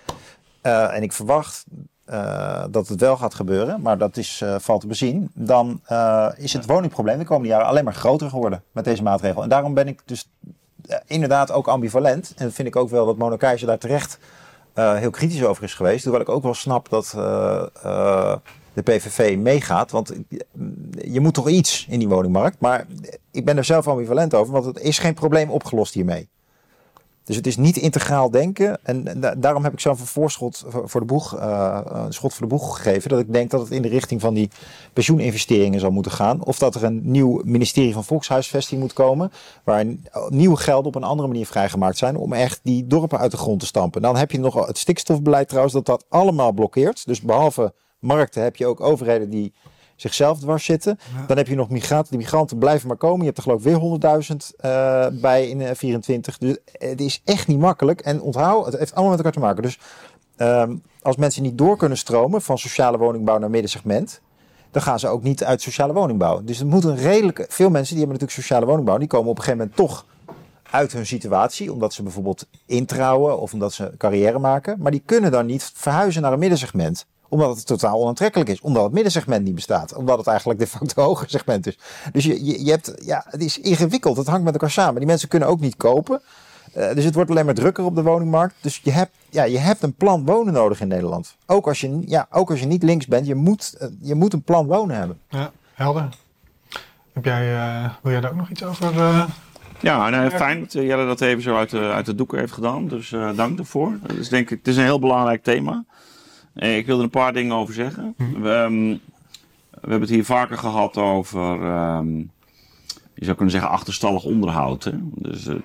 uh, en ik verwacht uh, dat het wel gaat gebeuren, maar dat is, uh, valt te bezien, dan uh, is het woningprobleem de komende jaren alleen maar groter geworden met deze maatregel. En daarom ben ik dus uh, inderdaad ook ambivalent. En vind ik ook wel dat Mona Keijzer daar terecht uh, heel kritisch over is geweest. Hoewel ik ook wel snap dat uh, uh, de P V V meegaat. Want je moet toch iets in die woningmarkt. Maar ik ben er zelf ambivalent over. Want het is geen probleem opgelost hiermee. Dus het is niet integraal denken. En da- daarom heb ik zelf een voorschot voor de boeg, uh, een schot voor de boeg gegeven. Dat ik denk dat het in de richting van die pensioeninvesteringen zal moeten gaan. Of dat er een nieuw ministerie van Volkshuisvesting moet komen. Waar nieuwe gelden op een andere manier vrijgemaakt zijn. Om echt die dorpen uit de grond te stampen. Dan heb je nog het stikstofbeleid trouwens. Dat dat allemaal blokkeert. Dus behalve markten heb je ook overheden die zichzelf dwars zitten. Ja. Dan heb je nog migranten. Die migranten blijven maar komen. Je hebt er geloof ik weer honderdduizend uh, bij in uh, vierentwintig. Dus het is echt niet makkelijk. En onthoud, het heeft allemaal met elkaar te maken. Dus um, als mensen niet door kunnen stromen van sociale woningbouw naar middensegment, dan gaan ze ook niet uit sociale woningbouw. Dus het moet een redelijke. Veel mensen die hebben natuurlijk sociale woningbouw. Die komen op een gegeven moment toch uit hun situatie. Omdat ze bijvoorbeeld introuwen of omdat ze carrière maken. Maar die kunnen dan niet verhuizen naar een middensegment. Omdat het totaal onaantrekkelijk is. Omdat het middensegment niet bestaat. Omdat het eigenlijk de facto hoger segment is. Dus je, je, je hebt, ja, het is ingewikkeld. Het hangt met elkaar samen. Die mensen kunnen ook niet kopen. Uh, dus het wordt alleen maar drukker op de woningmarkt. Dus je hebt, ja, je hebt een plan wonen nodig in Nederland. Ook als je, ja, ook als je niet links bent. Je moet, uh, je moet een plan wonen hebben. Ja, helder. Heb jij, uh, wil jij daar ook nog iets over? Uh... Ja, nou, fijn dat Jelle dat even zo uit de, uit de doeken heeft gedaan. Dus uh, dank daarvoor. Dat is, denk ik, het is een heel belangrijk thema. Ik wil er een paar dingen over zeggen. We, um, we hebben het hier vaker gehad over, um, je zou kunnen zeggen, achterstallig onderhoud. Hè? Dus, uh,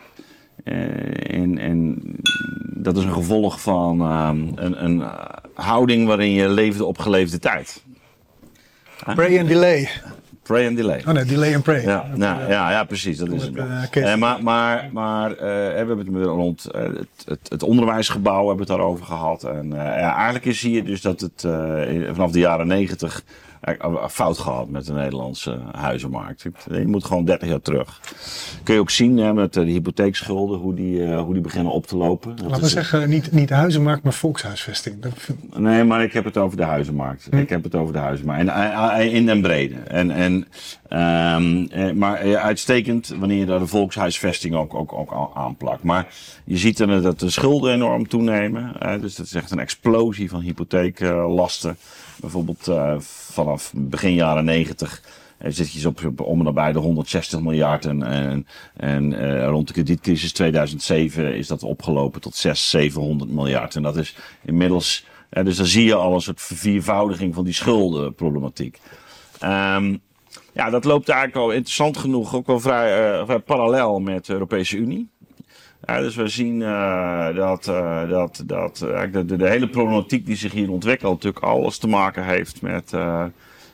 en, en dat is een gevolg van um, een, een houding waarin je leefde op geleefde tijd. Huh? Pray and delay. Pray and delay. Oh nee, delay and pray. Ja, nou, uh, ja, ja, precies. Dat is het. Uh, maar maar, maar uh, we hebben het rond uh, het, het, het onderwijsgebouw hebben we het daarover gehad. En uh, ja, eigenlijk zie je dus dat het uh, vanaf de jaren negentig fout gehad met de Nederlandse huizenmarkt. Je moet gewoon dertig jaar terug. Kun je ook zien hè, met de hypotheekschulden, hoe die, uh, hoe die beginnen op te lopen. Laten we zeggen, niet, niet de huizenmarkt, maar volkshuisvesting. Dat... Nee, maar ik heb het over de huizenmarkt. Hm. Ik heb het over de huizenmarkt. En, in den brede. En, en, um, maar uitstekend wanneer je daar de volkshuisvesting ook, ook, ook aanplakt. Maar je ziet dan dat de schulden enorm toenemen. Hè, dus dat is echt een explosie van hypotheeklasten. Bijvoorbeeld uh, vanaf begin jaren negentig uh, zit je op, op om en nabij de honderdzestig miljard. En, en, en uh, rond de kredietcrisis tweeduizend zeven is dat opgelopen tot zeshonderd, zevenhonderd miljard. En dat is inmiddels, uh, dus dan zie je al een soort verviervoudiging van die schuldenproblematiek. Um, ja, dat loopt eigenlijk al interessant genoeg ook wel vrij, uh, vrij parallel met de Europese Unie. Ja, dus we zien uh, dat, uh, dat, dat uh, de, de, de hele problematiek die zich hier ontwikkelt natuurlijk alles te maken heeft met, uh,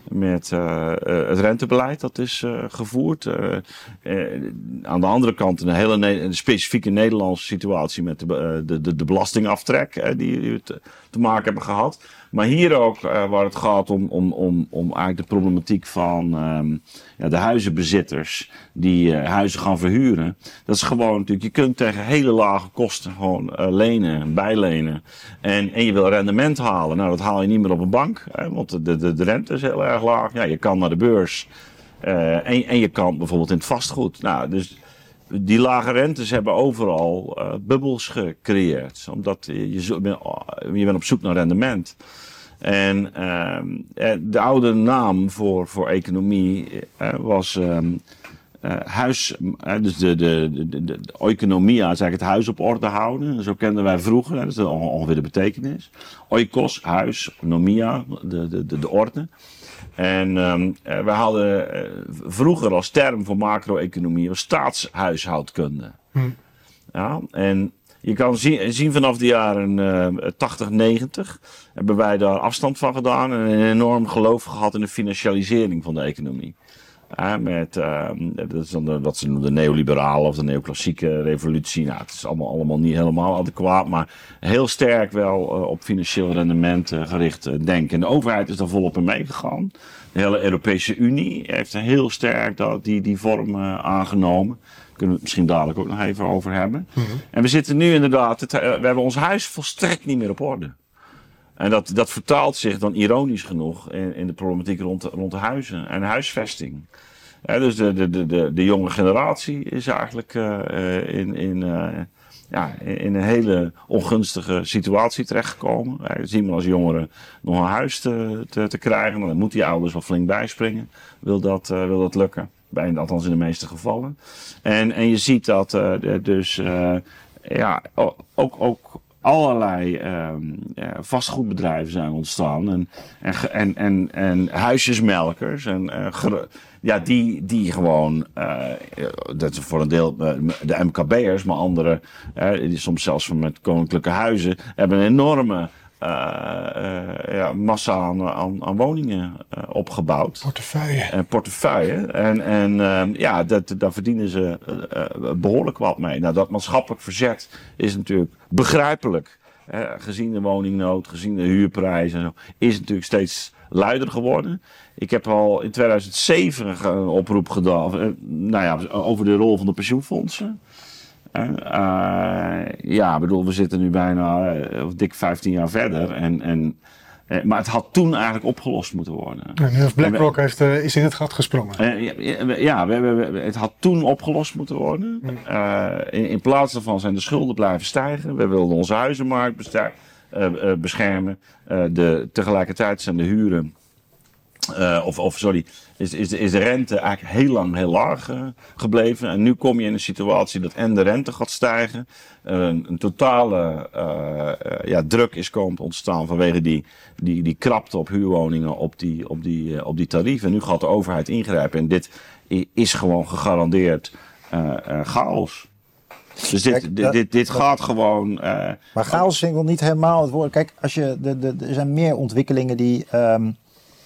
met uh, het rentebeleid dat is uh, gevoerd. Uh, uh, aan de andere kant een hele ne- een specifieke Nederlandse situatie met de, de, de, de belastingaftrek uh, die we te, te maken hebben gehad. Maar hier ook uh, waar het gaat om, om, om, om eigenlijk de problematiek van um, ja, de huizenbezitters die uh, huizen gaan verhuren. Dat is gewoon natuurlijk, je kunt tegen hele lage kosten gewoon uh, lenen, bijlenen. En, en je wil rendement halen. Nou, dat haal je niet meer op een bank, hè, want de, de, de rente is heel erg laag. Ja, je kan naar de beurs uh, en, en je kan bijvoorbeeld in het vastgoed. Nou, dus die lage rentes hebben overal uh, bubbels gecreëerd. Omdat je, je, je bent op zoek naar rendement. En uh, de oude naam voor, voor economie uh, was uh, uh, huis, uh, dus de, de, de, de, de oikonomia is eigenlijk het huis op orde houden. Zo kenden wij vroeger, dat is ongeveer de betekenis. Oikos, huis, nomia, de, de, de, de orde. En um, we hadden uh, vroeger als term voor macro-economie was staatshuishoudkunde. Hm. Ja, en je kan zien, zien vanaf de jaren uh, tachtig, negentig hebben wij daar afstand van gedaan en een enorm geloof gehad in de financialisering van de economie. Ja, met, uh, dat is dan de, wat ze noemen de neoliberale of de neoclassieke revolutie. Nou, het is allemaal, allemaal niet helemaal adequaat, maar heel sterk wel uh, op financieel rendement uh, gericht uh, denken. En de overheid is daar volop in meegegaan. De hele Europese Unie heeft heel sterk dat, die, die vorm uh, aangenomen. Daar kunnen we het misschien dadelijk ook nog even over hebben. Mm-hmm. En we zitten nu inderdaad, het, uh, we hebben ons huis volstrekt niet meer op orde. En dat, dat vertaalt zich dan ironisch genoeg in, in de problematiek rond, rond de huizen en huisvesting. Ja, dus de, de, de, de, de jonge generatie is eigenlijk uh, in, in, uh, ja, in een hele ongunstige situatie terechtgekomen. Ja, zien we als jongeren nog een huis te, te, te krijgen. Dan moet die ouders wel flink bijspringen. Wil dat, uh, wil dat lukken? Bij, althans in de meeste gevallen. En, en je ziet dat uh, dus uh, ja, ook... ook allerlei uh, ja, vastgoedbedrijven zijn ontstaan en, en, en, en, en huisjesmelkers en uh, gro- ja, die, die gewoon, uh, dat is voor een deel uh, de M K B'ers, maar anderen, uh, die soms zelfs van met koninklijke huizen, hebben een enorme uh, uh, ja, massa aan, aan, aan woningen uh, opgebouwd. Portefeuille. En portefeuille. En, en uh, ja, dat, daar verdienen ze uh, behoorlijk wat mee. Nou, dat maatschappelijk verzet is natuurlijk begrijpelijk. Uh, gezien de woningnood, gezien de huurprijzen en zo, is het natuurlijk steeds luider geworden. Ik heb al in tweeduizend zeven een oproep gedaan uh, nou ja, over de rol van de pensioenfondsen. Uh, uh, ja, ik bedoel, we zitten nu bijna uh, dik vijftien jaar verder. En, en, uh, maar het had toen eigenlijk opgelost moeten worden. Ja, nu heeft BlackRock we, heeft, uh, is in het gat gesprongen. Uh, ja, ja we, we, we, het had toen opgelost moeten worden. Uh, in, in plaats daarvan zijn de schulden blijven stijgen. We wilden onze huizenmarkt besta- uh, uh, beschermen. Uh, de, tegelijkertijd zijn de huren... Uh, of, of sorry, is, is, de, is de rente eigenlijk heel lang heel laag uh, gebleven. En nu kom je in een situatie dat en de rente gaat stijgen. Uh, een, een totale uh, uh, ja, druk is komen te ontstaan vanwege die, die, die krapte op huurwoningen op die, op, die, uh, op die tarieven. En nu gaat de overheid ingrijpen. En dit is gewoon gegarandeerd uh, uh, chaos. Dus dit, Kijk, dit, dit, dit gaat gewoon... Uh, maar chaos vind ik wel niet helemaal het woord. Kijk, als je, de, de, er zijn meer ontwikkelingen die... Um,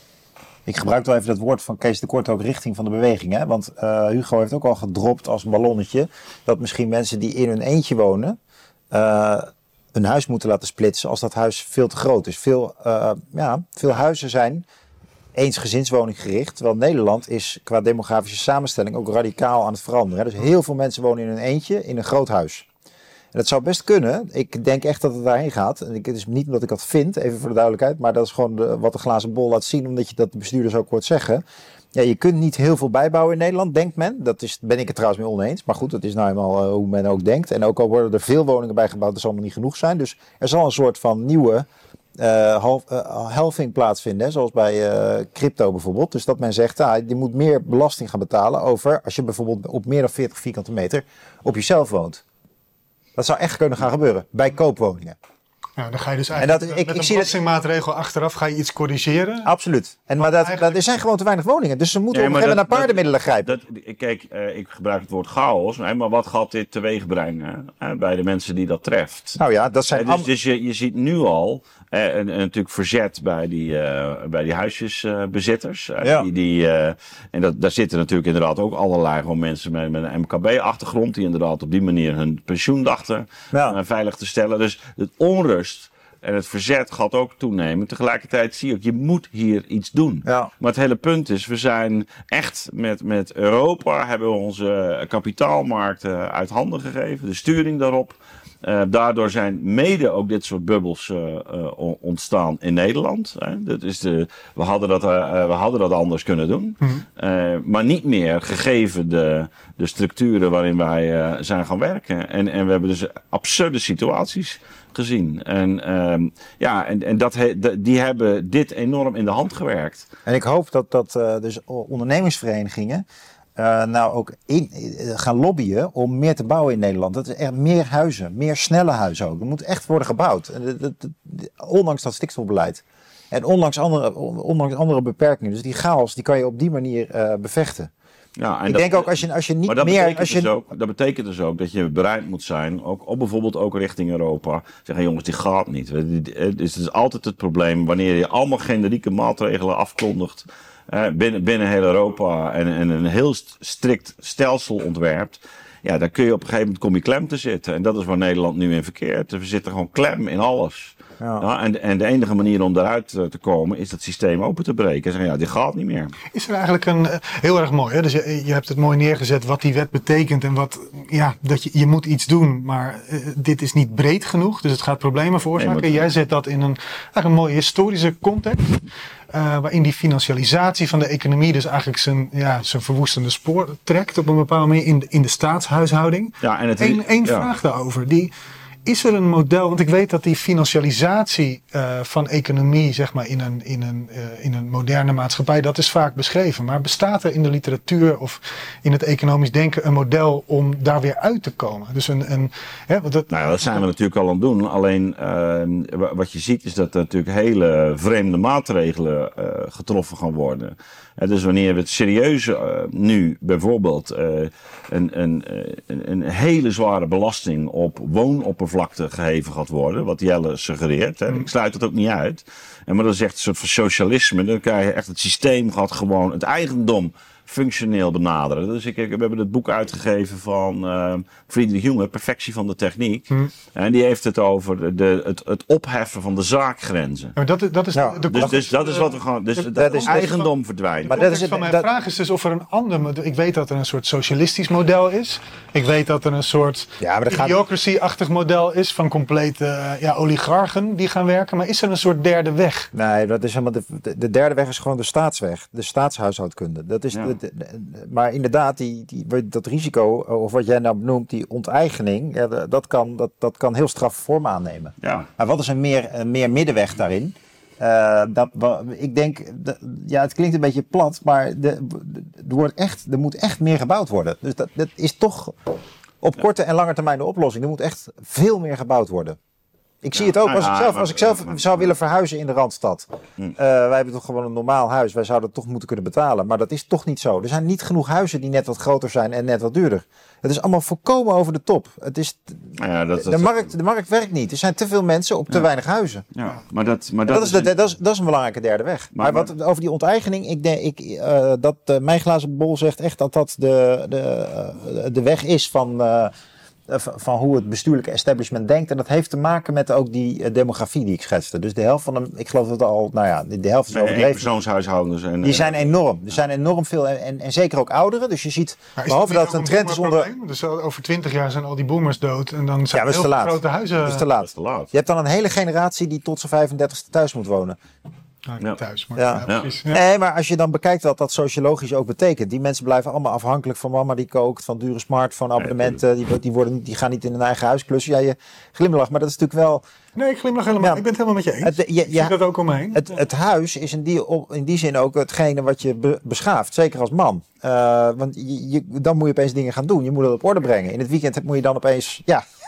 Ik gebruik wel even dat woord van Kees de Kort ook richting van de beweging. Hè? Want uh, Hugo heeft ook al gedropt als ballonnetje dat misschien mensen die in hun eentje wonen uh, hun huis moeten laten splitsen als dat huis veel te groot is. Veel, uh, ja, veel huizen zijn eensgezinswoning gericht, terwijl Nederland is qua demografische samenstelling ook radicaal aan het veranderen. Hè? Dus heel veel mensen wonen in hun eentje in een groot huis. En dat zou best kunnen. Ik denk echt dat het daarheen gaat. En ik, het is niet omdat ik dat vind, even voor de duidelijkheid. Maar dat is gewoon de, wat de glazen bol laat zien. Omdat je dat de bestuurders ook hoort zeggen. Ja, je kunt niet heel veel bijbouwen in Nederland, denkt men. Dat is, ben ik het trouwens mee oneens. Maar goed, dat is nou eenmaal uh, hoe men ook denkt. En ook al worden er veel woningen bijgebouwd, dat zal allemaal niet genoeg zijn. Dus er zal een soort van nieuwe uh, half, uh, halving plaatsvinden. Hè, zoals bij uh, crypto bijvoorbeeld. Dus dat men zegt, ah, je moet meer belasting gaan betalen over als je bijvoorbeeld op meer dan veertig vierkante meter op jezelf woont. Dat zou echt kunnen gaan gebeuren bij koopwoningen. Ja, dan ga je dus eigenlijk dat, met, ik, met ik een zie belastingmaatregel achteraf ga je iets corrigeren. Absoluut. En, maar dat, eigenlijk... dat, er zijn gewoon te weinig woningen. Dus ze moeten nee, op een gegeven moment naar dat, paardenmiddelen grijpen. Dat, kijk, uh, ik gebruik het woord chaos. Nee, maar wat gaat dit teweeg brengen uh, bij de mensen die dat treft? Nou ja, dat zijn... Uh, dus dus je, je ziet nu al uh, en, en natuurlijk verzet bij die, uh, bij die huisjesbezitters. Uh, ja. die, die, uh, en dat, daar zitten natuurlijk inderdaad ook allerlei gewoon mensen met, met een M K B-achtergrond. Die inderdaad op die manier hun pensioen dachten ja. uh, veilig te stellen. Dus het onrust... En het verzet gaat ook toenemen. Tegelijkertijd zie je ook, je moet hier iets doen. Ja. Maar het hele punt is, we zijn echt met, met Europa, hebben we onze kapitaalmarkten uit handen gegeven. De sturing daarop. Uh, daardoor zijn mede ook dit soort bubbels uh, uh, ontstaan in Nederland. Hè. Dat is de, we, hadden dat, uh, we hadden dat anders kunnen doen. Mm-hmm. Uh, maar niet meer gegeven de, de structuren waarin wij uh, zijn gaan werken. En, en we hebben dus absurde situaties gezien. En, um, ja, en, en dat he, de, die hebben dit enorm in de hand gewerkt. En ik hoop dat, dat uh, dus ondernemingsverenigingen uh, nou ook in, uh, gaan lobbyen om meer te bouwen in Nederland. Dat is echt meer huizen, meer snelle huizen ook. Er moet echt worden gebouwd. En de, de, de, de, ondanks dat stikstofbeleid. En ondanks andere, ondanks andere beperkingen. Dus die chaos, die kan je op die manier uh, bevechten. Ja, en ik dat, denk ook als je, als je niet maar dat meer... Betekent als je... Dus ook, dat betekent dus ook dat je bereid moet zijn, ook, ook bijvoorbeeld ook richting Europa, zeggen jongens, die gaat niet. Het is dus altijd het probleem, wanneer je allemaal generieke maatregelen afkondigt eh, binnen, binnen heel Europa en, en een heel strikt stelsel ontwerpt, ja, dan kun je op een gegeven moment kom je klem te zitten. En dat is waar Nederland nu in verkeert. We zitten gewoon klem in alles. Ja. Ja, en, en de enige manier om daaruit te komen is dat systeem open te breken. En zeggen, ja, dit gaat niet meer. Is er eigenlijk een, uh, heel erg mooi, hè? Dus je, je hebt het mooi neergezet wat die wet betekent en wat, ja, dat je, je moet iets doen, maar uh, dit is niet breed genoeg, dus het gaat problemen veroorzaken. Nee, Jij zet dat in een, eigenlijk een mooie historische context, uh, waarin die financialisatie van de economie dus eigenlijk zijn, ja, zijn verwoestende spoor trekt op een bepaalde manier in de, in de staatshuishouding. Ja, en het Eén ja. vraag daarover, die... Is er een model, want ik weet dat die financialisatie uh, van economie, zeg maar, in een, in, een, uh, in een moderne maatschappij, dat is vaak beschreven. Maar bestaat er in de literatuur of in het economisch denken een model om daar weer uit te komen? Dus een, een, hè, want dat, nou ja, dat zijn we natuurlijk al aan het doen. Alleen uh, wat je ziet is dat er natuurlijk hele vreemde maatregelen uh, getroffen gaan worden. Uh, dus wanneer we het serieus uh, nu bijvoorbeeld uh, een, een, een, een hele zware belasting op woonoppervlakte geheven gaat worden, wat Jelle suggereert. Hè. Ik sluit het ook niet uit. En maar dat is echt een soort van socialisme. Dan krijg je echt het systeem gaat gewoon het eigendom functioneel benaderen. Dus ik, ik, we hebben het boek uitgegeven van uh, Friedrich Junge, Perfectie van de Techniek. Hmm. En die heeft het over de, het, het opheffen van de zaakgrenzen. Maar dat, dat is nou, de, dus, dus, dus dat is wat we gaan. Dus de, dat is eigendom van, verdwijnt. Maar dat is het, van mijn dat, vraag is dus of er een ander. Ik weet dat er een soort socialistisch model is. Ik weet dat er een soort ja, idiocracy-achtig model is van complete uh, ja, oligarchen die gaan werken. Maar is er een soort derde weg? Nee, dat is helemaal de, de derde weg is gewoon de staatsweg, de staatshuishoudkunde. Dat is. Ja. De, De, de, maar inderdaad, die, die, dat risico, of wat jij nou benoemt, die onteigening, ja, dat, kan, dat, dat kan heel straffe vorm aannemen. Ja. Maar wat is een meer, een meer middenweg daarin? Uh, dat, ik denk, de, ja, het klinkt een beetje plat, maar de, de, er, wordt echt, er moet echt meer gebouwd worden. Dus dat, dat is toch op ja. korte en lange termijn de oplossing. Er moet echt veel meer gebouwd worden. Ik zie ja, het ook als ik zelf, als ik zelf zou willen verhuizen in de Randstad. Uh, wij hebben toch gewoon een normaal huis. Wij zouden het toch moeten kunnen betalen. Maar dat is toch niet zo. Er zijn niet genoeg huizen die net wat groter zijn en net wat duurder. Het is allemaal volkomen over de top. Het is, ja, dat, de, dat, markt, de markt werkt niet. Er zijn te veel mensen op te ja. weinig huizen. Ja, maar dat, maar dat, dat, is de, dat, is, dat is een belangrijke derde weg. Maar, maar wat over die onteigening. Ik denk, ik, uh, dat uh, mijn glazen bol zegt echt dat dat de, de, uh, de weg is van... Uh, van hoe het bestuurlijke establishment denkt. En dat heeft te maken met ook die uh, demografie die ik schetste. Dus de helft van de, ik geloof dat al, nou ja, de, de helft is nee, overdreven. Persoonshuishoudens. En, die zijn enorm. Er zijn enorm veel en, en, en zeker ook ouderen. Dus je ziet, behalve dat het een trend is onder... Dus over twintig jaar zijn al die boomers dood en dan zijn ja, heel veel grote huizen... Dat is te laat. Dat is te laat. Je hebt dan een hele generatie die tot zijn vijfendertigste thuis moet wonen. Nou, ja. thuis, maar ja. Ja, ja. Nee, maar als je dan bekijkt wat dat sociologisch ook betekent. Die mensen blijven allemaal afhankelijk van mama die kookt, van dure smartphone abonnementen. Die, die, worden, die gaan niet in hun eigen huis klussen. Ja, je glimlacht, maar dat is natuurlijk wel... Nee, ik glimlach helemaal. Ja, ik ben het helemaal met je eens. Het, je, ik ja, zie dat ook omheen. Het, het huis is in die, in die zin ook hetgene wat je be, beschaaft. Zeker als man. Uh, want je, je, dan moet je opeens dingen gaan doen. Je moet het op orde brengen. In het weekend moet je dan opeens... Ja,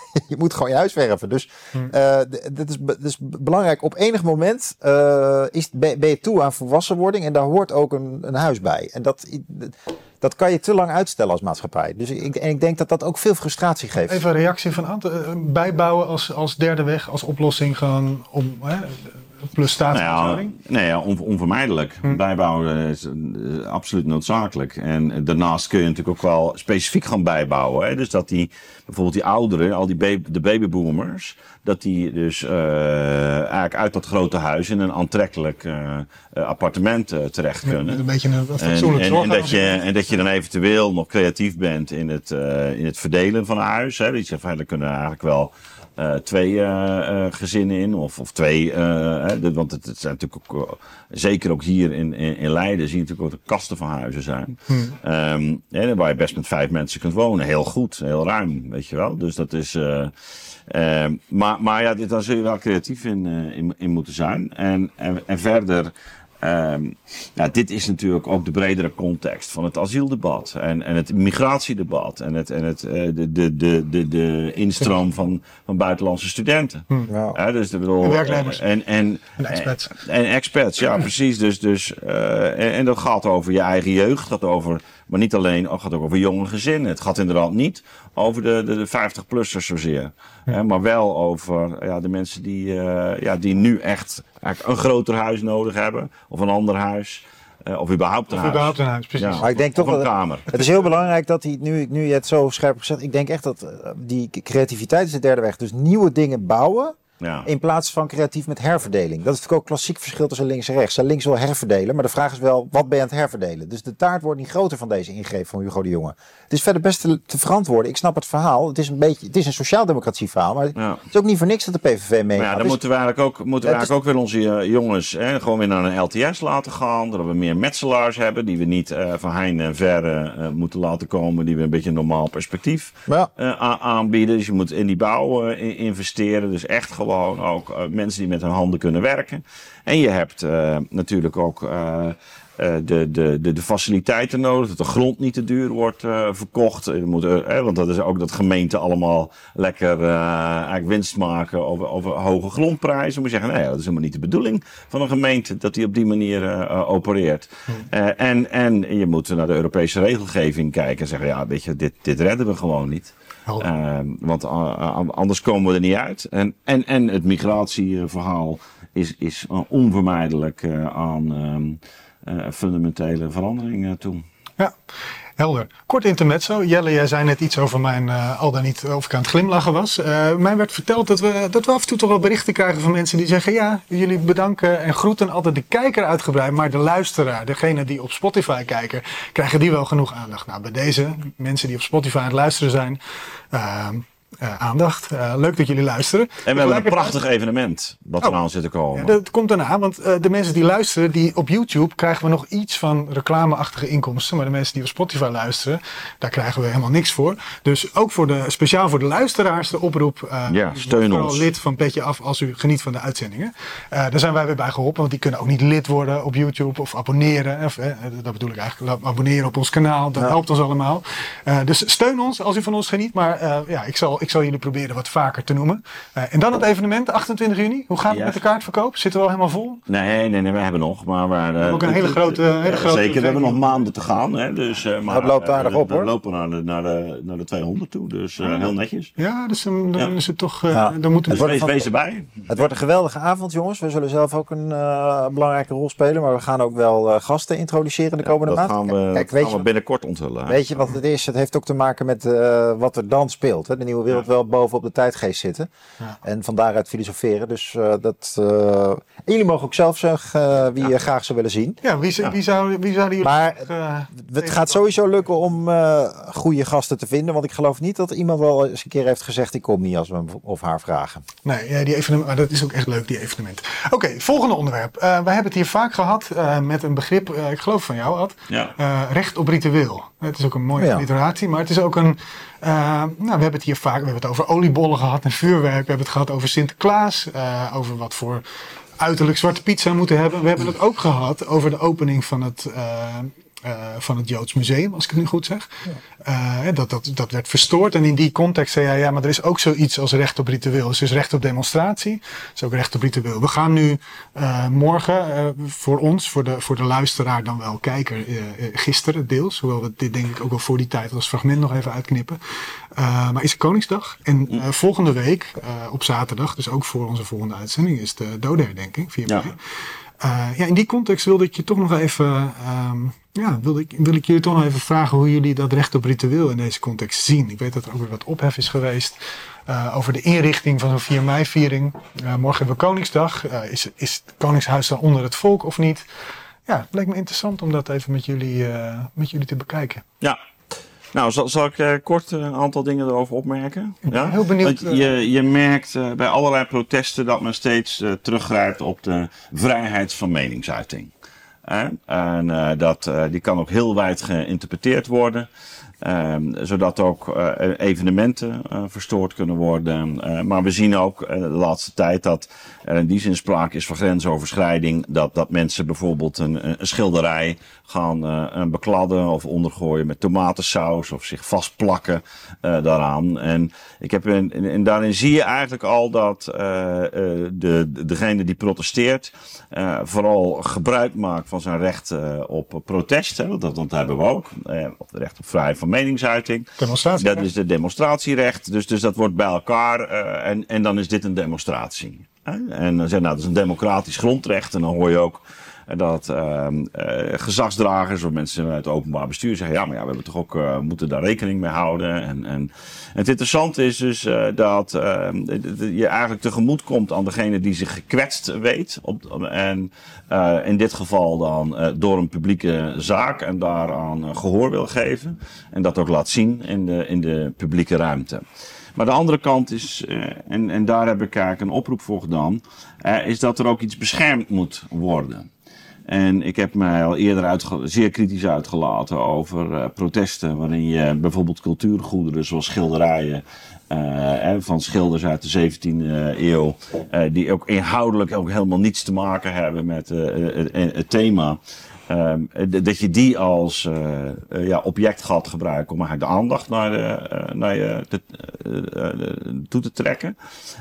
je moet gewoon je huis verven. Dus uh, dat is, is belangrijk. Op enig moment uh, is, ben je toe aan volwassenwording en daar hoort ook een, een huis bij. En dat, dat kan je te lang uitstellen als maatschappij. Dus ik, en ik denk dat dat ook veel frustratie geeft. Even een reactie van Ant. Bijbouwen als, als derde weg, als oplossing gewoon om... Hè, plus staatsverzuiling? Nou ja, nee, ja, on, onvermijdelijk. Hm. Bijbouwen is uh, absoluut noodzakelijk. En daarnaast kun je natuurlijk ook wel specifiek gaan bijbouwen. Hè? Dus dat die, bijvoorbeeld die ouderen, al die baby, de babyboomers, dat die dus uh, eigenlijk uit dat grote huis in een aantrekkelijk uh, uh, appartement uh, terecht kunnen. Met een beetje een fatsoenlijk en, en, en, dat je, en dat je dan eventueel nog creatief bent in het, uh, in het verdelen van een huis. Hè? Dat je zegt, er kunnen eigenlijk wel Uh, twee uh, uh, gezinnen in, of, of twee, uh, hè, want het, het zijn natuurlijk ook, uh, zeker ook hier in, in, in Leiden, zie je natuurlijk ook de kasten van huizen zijn. Hmm. Um, hè, waar je best met vijf mensen kunt wonen. Heel goed, heel ruim, weet je wel. Dus dat is, uh, uh, maar, maar ja, dit, daar zul je wel creatief in, uh, in, in moeten zijn. En, en, en verder, Um, ja, dit is natuurlijk ook de bredere context van het asieldebat en, en het migratiedebat en, het, en het, uh, de, de, de, de, de instroom van, van buitenlandse studenten. Hmm. Ja. Ja, dus, bedoel, en werknemers. En, en, en expats. En, en expats, ja, precies. Dus, dus, uh, en, en dat gaat over je eigen jeugd, gaat over, maar niet alleen, het gaat ook over jonge gezinnen. Het gaat inderdaad niet over de, de, de vijftig-plussers zozeer, hmm. hè, maar wel over ja, de mensen die, uh, ja, die nu echt eigenlijk een groter huis nodig hebben. Of een ander huis. Uh, of überhaupt een of huis. überhaupt een huis, precies. Ja. Maar ik denk toch of een dat, kamer. Het is heel belangrijk dat hij, nu, nu je het zo scherp hebt gezegd, ik denk echt dat uh, die creativiteit is de derde weg. Dus nieuwe dingen bouwen. Ja. In plaats van creatief met herverdeling. Dat is natuurlijk ook klassiek verschil tussen links en rechts. Links wil herverdelen, maar de vraag is wel, wat ben je aan het herverdelen? Dus de taart wordt niet groter van deze ingreep van Hugo de Jonge. Het is verder best te, te verantwoorden. Ik snap het verhaal. Het is een beetje, het is een sociaaldemocratie verhaal, maar ja. Het is ook niet voor niks dat de P V V meegaat. Maar ja, dan dus, moeten we eigenlijk ook, moeten we eigenlijk is, ook weer onze uh, jongens hè, gewoon weer naar een L T S laten gaan. Dat we meer metselaars hebben, die we niet uh, van heinde en verre uh, moeten laten komen. Die we een beetje een normaal perspectief ja. uh, aanbieden. Dus je moet in die bouw uh, investeren. Dus echt gewoon ook uh, mensen die met hun handen kunnen werken. En je hebt uh, natuurlijk ook uh, uh, de, de, de, de faciliteiten nodig. Dat de grond niet te duur wordt uh, verkocht. Je moet, uh, hè, want dat is ook dat gemeenten allemaal lekker uh, eigenlijk winst maken over, over hoge grondprijzen. Moet je zeggen, nee, dat is helemaal niet de bedoeling van een gemeente dat die op die manier uh, opereert. Hmm. Uh, en, en je moet naar de Europese regelgeving kijken en zeggen, ja, weet je, dit, dit redden we gewoon niet. Uh, want uh, anders komen we er niet uit. En, en, en het migratieverhaal is, is onvermijdelijk uh, aan uh, uh, fundamentele veranderingen toe. Ja, helder. Kort intermezzo. Jelle, jij zei net iets over mijn, uh, al dan niet of ik aan het glimlachen was. Uh, mij werd verteld dat we, dat we af en toe toch wel berichten krijgen van mensen die zeggen, ja, jullie bedanken en groeten altijd de kijker uitgebreid, maar de luisteraar, degene die op Spotify kijken, krijgen die wel genoeg aandacht. Nou, bij deze mensen die op Spotify aan het luisteren zijn, uh, Uh, aandacht. Uh, leuk dat jullie luisteren. En we hebben een prachtig evenement wat oh, eraan zit te komen. Ja, dat komt daarna, want uh, de mensen die luisteren, die op YouTube krijgen we nog iets van reclameachtige inkomsten. Maar de mensen die op Spotify luisteren, daar krijgen we helemaal niks voor. Dus ook voor de, speciaal voor de luisteraars de oproep. Uh, ja, steun ons. Lid van Petje Af als u geniet van de uitzendingen. Uh, daar zijn wij weer bij geholpen, want die kunnen ook niet lid worden op YouTube of abonneren. Of, eh, dat bedoel ik eigenlijk, abonneren op ons kanaal. Dat ja. helpt ons allemaal. Uh, dus steun ons als u van ons geniet. Maar uh, ja, ik zal Ik zal jullie proberen wat vaker te noemen. Uh, en dan het evenement, achtentwintig juni. Hoe gaat het ja. met de kaartverkoop? Zitten we al helemaal vol? Nee, nee, nee, we hebben nog. Maar, maar, uh, ook een hele grote... Hele uh, grote zeker, we hebben nog maanden te gaan. Hè, dus, uh, maar, het loopt aardig uh, op, hoor. We lopen naar de, naar de, naar de tweehonderd toe. Dus uh, heel netjes. Ja, dus dan, dan ja. is het toch... Uh, ja. dan moeten we... Dus wees erbij. Het wordt een geweldige avond, jongens. We zullen zelf ook een uh, belangrijke rol spelen. Maar we gaan ook wel uh, gasten introduceren de komende ja, dat maand. Gaan we, Kijk, dat weet gaan je, we binnenkort onthullen. Weet je wat het is? Het heeft ook te maken met uh, wat er dan speelt. Hè? De nieuwe wereld ja. wel bovenop de tijdgeest zitten. Ja. En van daaruit filosoferen. Dus uh, dat... Uh... En jullie mogen ook zelf zeggen uh, wie ja. je graag zou willen zien. Ja, wie, ja. wie, zou, wie zouden jullie... Maar uh, het gaat sowieso lukken om uh, goede gasten te vinden. Want ik geloof niet dat iemand wel eens een keer heeft gezegd, ik kom niet als we hem of haar vragen. Nee, ja, die evenement, maar dat is ook echt leuk, die evenement. Oké, okay, volgende onderwerp. Uh, wij hebben het hier vaak gehad uh, met een begrip, uh, ik geloof van jou, Ad. Ja. Uh, recht op ritueel. Het is ook een mooie ja. literatie, maar het is ook een... Uh, nou, we hebben het hier vaak, we hebben het over oliebollen gehad en vuurwerk. We hebben het gehad over Sinterklaas, uh, over wat voor uiterlijk zwarte pizza moeten hebben. We hebben het ook gehad over de opening van het uh, Uh, van het Joods Museum, als ik het nu goed zeg. Ja. Uh, dat, dat, dat werd verstoord. En in die context zei hij, ja, maar er is ook zoiets als recht op ritueel. Dus er is recht op demonstratie. Er is ook recht op ritueel. We gaan nu uh, morgen uh, voor ons, voor de, voor de luisteraar dan wel kijker, uh, gisteren deels, hoewel we dit denk ik ook wel voor die tijd als fragment nog even uitknippen. Uh, maar is het Koningsdag. En uh, volgende week, uh, op zaterdag, dus ook voor onze volgende uitzending, is de dodenherdenking, vier mei. Ja. Uh, ja, in die context wilde ik je toch nog even, um, ja, wilde ik, wil ik jullie toch nog even vragen hoe jullie dat recht op ritueel in deze context zien. Ik weet dat er ook weer wat ophef is geweest uh, over de inrichting van zo'n vier mei viering. Uh, morgen hebben we Koningsdag. Uh, is, is het Koningshuis dan onder het volk of niet? Ja, het lijkt me interessant om dat even met jullie, uh, met jullie te bekijken. Ja. Nou, zal, zal ik uh, kort een aantal dingen erover opmerken? Ik ben ja? heel benieuwd. Want je, je merkt uh, bij allerlei protesten dat men steeds uh, teruggrijpt op de vrijheid van meningsuiting. Uh, en uh, dat, uh, die kan ook heel wijd geïnterpreteerd worden. Uh, zodat ook uh, evenementen uh, verstoord kunnen worden. Uh, maar we zien ook uh, de laatste tijd dat er in die zin sprake is van grensoverschrijding. Dat, dat mensen bijvoorbeeld een, een schilderij gaan uh, bekladden of ondergooien met tomatensaus. Of zich vastplakken uh, daaraan. En, ik heb in, en daarin zie je eigenlijk al dat uh, de, degene die protesteert uh, vooral gebruik maakt van zijn recht uh, op protest. Hè, dat, dat hebben we ook. Uh, op het recht op vrijheid van meningsuiting. Demonstratierecht. Dat is het demonstratierecht. Dus, dus dat wordt bij elkaar uh, en, en dan is dit een demonstratie. Uh, en dan zeggen nou, dat is een democratisch grondrecht. En dan hoor je ook dat uh, uh, gezagsdragers of mensen uit het openbaar bestuur zeggen, ja, maar ja, we hebben toch ook uh, moeten daar rekening mee houden. En, en, en het interessante is dus uh, dat uh, je eigenlijk tegemoet komt aan degene die zich gekwetst weet. Op, en uh, in dit geval dan uh, door een publieke zaak en daaraan uh, gehoor wil geven. En dat ook laat zien in de, in de publieke ruimte. Maar de andere kant is, uh, en, en daar heb ik eigenlijk een oproep voor gedaan, uh, is dat er ook iets beschermd moet worden. En ik heb mij al eerder uitge- zeer kritisch uitgelaten over uh, protesten waarin je bijvoorbeeld cultuurgoederen zoals schilderijen uh, van schilders uit de zeventiende eeuw, uh, die ook inhoudelijk ook helemaal niets te maken hebben met uh, het, het thema, uh, dat je die als uh, uh, ja, object gaat gebruiken om eigenlijk de aandacht naar, de, uh, naar je te, uh, uh, toe te trekken.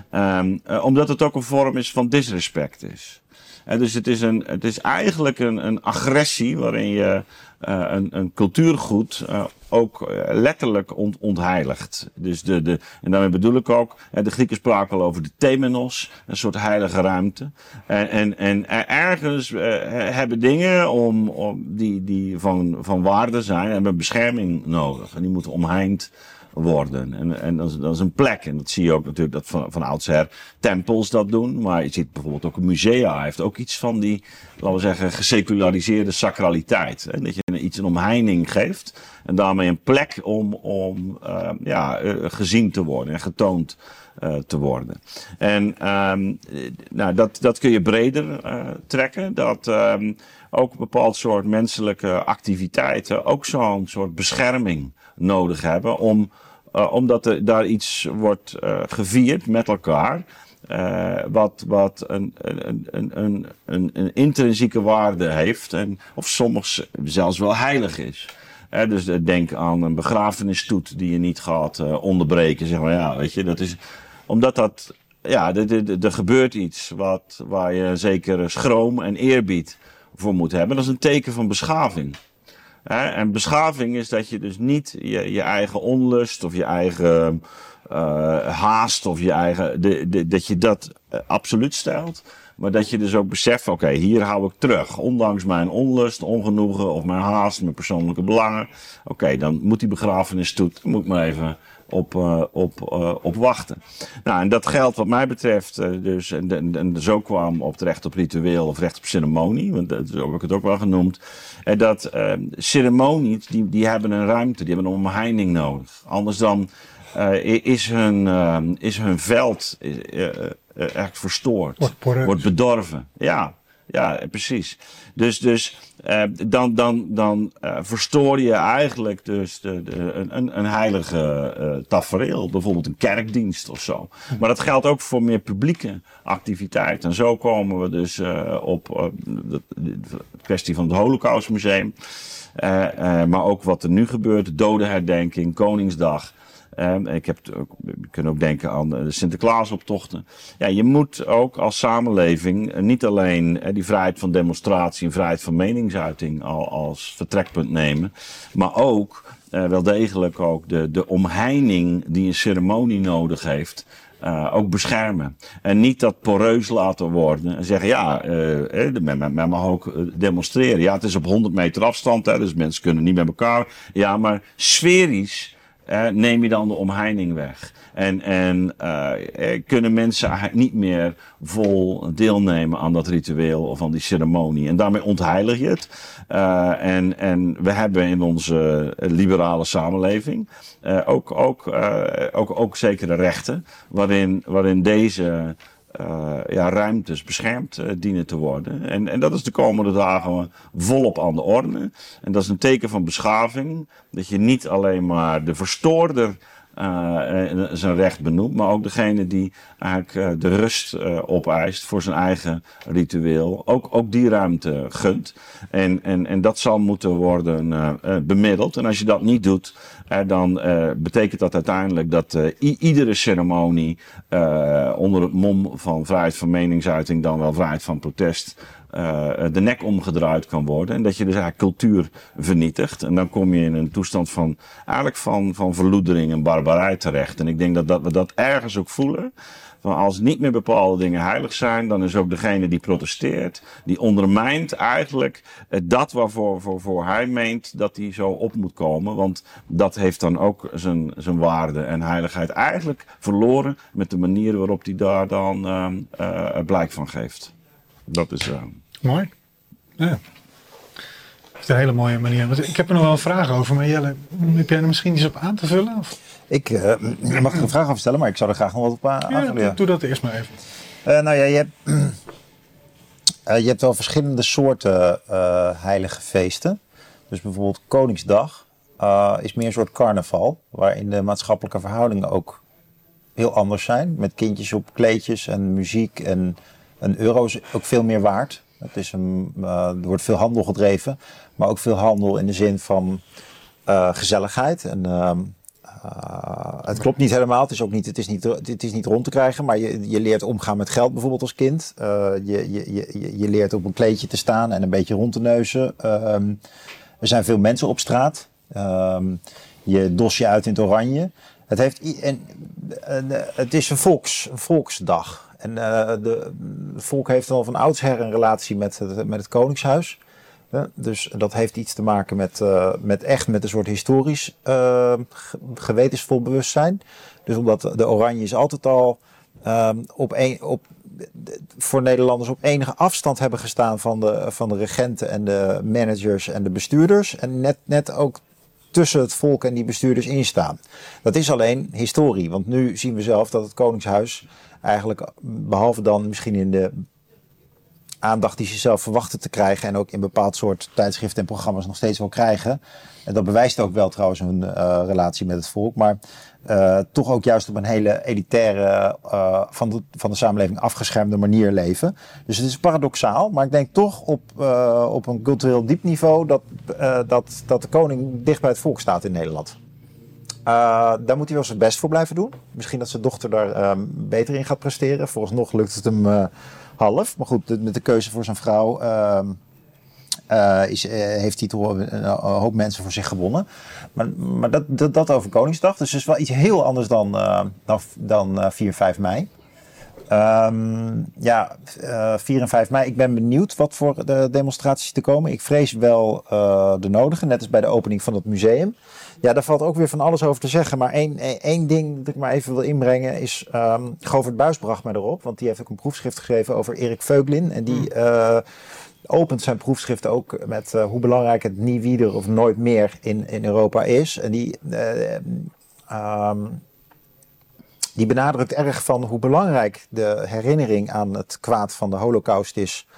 Um, uh, omdat het ook een vorm is van disrespect is. En dus het is, een, het is eigenlijk een, een agressie waarin je uh, een, een cultuurgoed uh, ook uh, letterlijk ont, ontheiligt. Dus de, de, en daarmee bedoel ik ook, uh, de Grieken spraken al over de temenos, een soort heilige ruimte. En, en, en ergens uh, hebben dingen om, om die, die van, van waarde zijn, hebben bescherming nodig. En die moeten omheind worden. En, en dat, is, dat is een plek. En dat zie je ook natuurlijk dat van, van oudsher tempels dat doen. Maar je ziet bijvoorbeeld ook een musea heeft ook iets van die, laten we zeggen, geseculariseerde sacraliteit. Hè? Dat je iets een omheining geeft. En daarmee een plek om, om uh, ja, uh, gezien te worden en getoond uh, te worden. En um, nou, dat, dat kun je breder uh, trekken. Dat um, ook een bepaald soort menselijke activiteiten ook zo'n soort bescherming nodig hebben, om, uh, omdat er daar iets wordt uh, gevierd met elkaar, uh, wat, wat een, een, een, een, een, een intrinsieke waarde heeft, en, of soms zelfs wel heilig is. Uh, dus uh, denk aan een begrafenisstoet die je niet gaat uh, onderbreken. Zeg maar, ja, weet je, dat is, omdat dat, ja, er gebeurt iets wat, waar je zeker schroom en eerbied voor moet hebben. Dat is een teken van beschaving. He, en beschaving is dat je dus niet je, je eigen onlust of je eigen uh, haast of je eigen, de, de, dat je dat uh, absoluut stelt. Maar dat je dus ook beseft, oké, okay, hier hou ik terug. Ondanks mijn onlust, ongenoegen of mijn haast, mijn persoonlijke belangen. Oké, okay, dan moet die begrafenisstoet, moet ik maar even op, uh, op, uh, op wachten. Nou, en dat geldt wat mij betreft uh, dus, en, en, en zo kwam op het recht op ritueel of recht op ceremonie, want dat, zo heb ik het ook wel genoemd. En dat uh, ceremonies, die, die hebben een ruimte, die hebben een omheining nodig. Anders dan uh, is, hun, uh, is hun veld uh, uh, uh, echt verstoord, wordt, wordt bedorven. Ja, ja, precies. Dus, dus Uh, dan dan, dan uh, verstoor je eigenlijk dus de, de, een, een heilige uh, tafereel. Bijvoorbeeld een kerkdienst of zo. Maar dat geldt ook voor meer publieke activiteiten. En zo komen we dus uh, op uh, de, de kwestie van het Holocaustmuseum. Uh, uh, maar ook wat er nu gebeurt. De dodenherdenking, Koningsdag. Um, ik heb ook, we kunnen ook denken aan de Sinterklaasoptochten. Ja, je moet ook als samenleving uh, niet alleen uh, die vrijheid van demonstratie en vrijheid van meningsuiting al als vertrekpunt nemen, maar ook uh, wel degelijk ook de, de omheining die een ceremonie nodig heeft, uh, ook beschermen. En niet dat poreus laten worden en zeggen, ja, uh, men, men, men mag ook demonstreren. Ja, het is op honderd meter afstand, hè, dus mensen kunnen niet met elkaar. Ja, maar sferisch Uh, neem je dan de omheining weg. En, en uh, kunnen mensen niet meer vol deelnemen aan dat ritueel of aan die ceremonie. En daarmee ontheilig je het. Uh, en, en we hebben in onze liberale samenleving uh, ook, ook, uh, ook, ook zekere rechten waarin, waarin deze Uh, ja, ruimtes beschermd uh, dienen te worden. En, en dat is de komende dagen volop aan de orde. En dat is een teken van beschaving. Dat je niet alleen maar de verstoorder uh, zijn recht benoemt, maar ook degene die eigenlijk uh, de rust uh, opeist voor zijn eigen ritueel. Ook, ook die ruimte gunt. En, en, en dat zal moeten worden uh, uh, bemiddeld. En als je dat niet doet, uh, dan uh, betekent dat uiteindelijk dat uh, i- iedere ceremonie uh, onder het mom van vrijheid van meningsuiting, dan wel vrijheid van protest, Uh, de nek omgedraaid kan worden. En dat je dus eigenlijk cultuur vernietigt. En dan kom je in een toestand van, eigenlijk van, van verloedering en barbarij terecht. En ik denk dat, dat we dat ergens ook voelen. Van als niet meer bepaalde dingen heilig zijn, dan is ook degene die protesteert, die ondermijnt eigenlijk dat waarvoor voor, voor hij meent dat hij zo op moet komen. Want dat heeft dan ook zijn, zijn waarde en heiligheid eigenlijk verloren met de manier waarop hij daar dan uh, uh, blijk van geeft. Dat is... Uh... Mooi. Ja. Dat is een hele mooie manier. Ik heb er nog wel een vraag over, maar Jelle, heb jij er misschien iets op aan te vullen? Of? Ik uh, mag er een vraag over stellen, maar ik zou er graag nog wat op aan, ja, aanvullen. Doe, doe dat eerst maar even. Uh, nou ja, je hebt, uh, je hebt wel verschillende soorten uh, heilige feesten. Dus bijvoorbeeld Koningsdag uh, is meer een soort carnaval, waarin de maatschappelijke verhoudingen ook heel anders zijn. Met kindjes op kleedjes en muziek en een euro is ook veel meer waard. Het is een, uh, er wordt veel handel gedreven, maar ook veel handel in de zin van uh, gezelligheid. En, uh, uh, het klopt niet helemaal, het is, ook niet, het, is niet, het is niet rond te krijgen, maar je, je leert omgaan met geld bijvoorbeeld als kind. Uh, je, je, je, je leert op een kleedje te staan en een beetje rond te neuzen. Uh, er zijn veel mensen op straat. Uh, je dos je uit in het oranje. Het, heeft, en, uh, het is een, volks, een volksdag. En uh, de volk heeft al van oudsher een relatie met het, met het Koningshuis. Uh, dus dat heeft iets te maken met, uh, met echt met een soort historisch uh, gewetensvol bewustzijn. Dus omdat de Oranje is altijd al uh, op een, op, voor Nederlanders op enige afstand hebben gestaan van de, van de regenten en de managers en de bestuurders. En net, net ook tussen het volk en die bestuurders instaan. Dat is alleen historie, want nu zien we zelf dat het Koningshuis eigenlijk, behalve dan misschien in de aandacht die ze zelf verwachten te krijgen en ook in bepaald soort tijdschriften en programma's nog steeds wel krijgen. En dat bewijst ook wel trouwens hun uh, relatie met het volk, maar uh, toch ook juist op een hele elitaire, uh, van, de, van de samenleving afgeschermde manier leven. Dus het is paradoxaal, maar ik denk toch op, uh, op een cultureel diep niveau dat, uh, dat, dat de koning dicht bij het volk staat in Nederland. Uh, daar moet hij wel zijn best voor blijven doen. Misschien dat zijn dochter daar um, beter in gaat presteren. Vooralsnog lukt het hem uh, half. Maar goed, de, met de keuze voor zijn vrouw uh, uh, is, uh, heeft hij toch een, een hoop mensen voor zich gewonnen. Maar, maar dat, dat, dat over Koningsdag. Dus het is wel iets heel anders dan, uh, dan, dan uh, vier en vijf mei. Um, ja, uh, vier en vijf mei. Ik ben benieuwd wat voor de demonstraties te komen. Ik vrees wel uh, de nodige, net als bij de opening van het museum. Ja, daar valt ook weer van alles over te zeggen. Maar één, één ding dat ik maar even wil inbrengen is... Um, Govert Buijs bracht mij erop. Want die heeft ook een proefschrift geschreven over Erik Veuglin. En die uh, opent zijn proefschrift ook met uh, hoe belangrijk het nie wieder of nooit meer in, in Europa is. En die... Uh, um, Die benadrukt erg van hoe belangrijk de herinnering aan het kwaad van de Holocaust is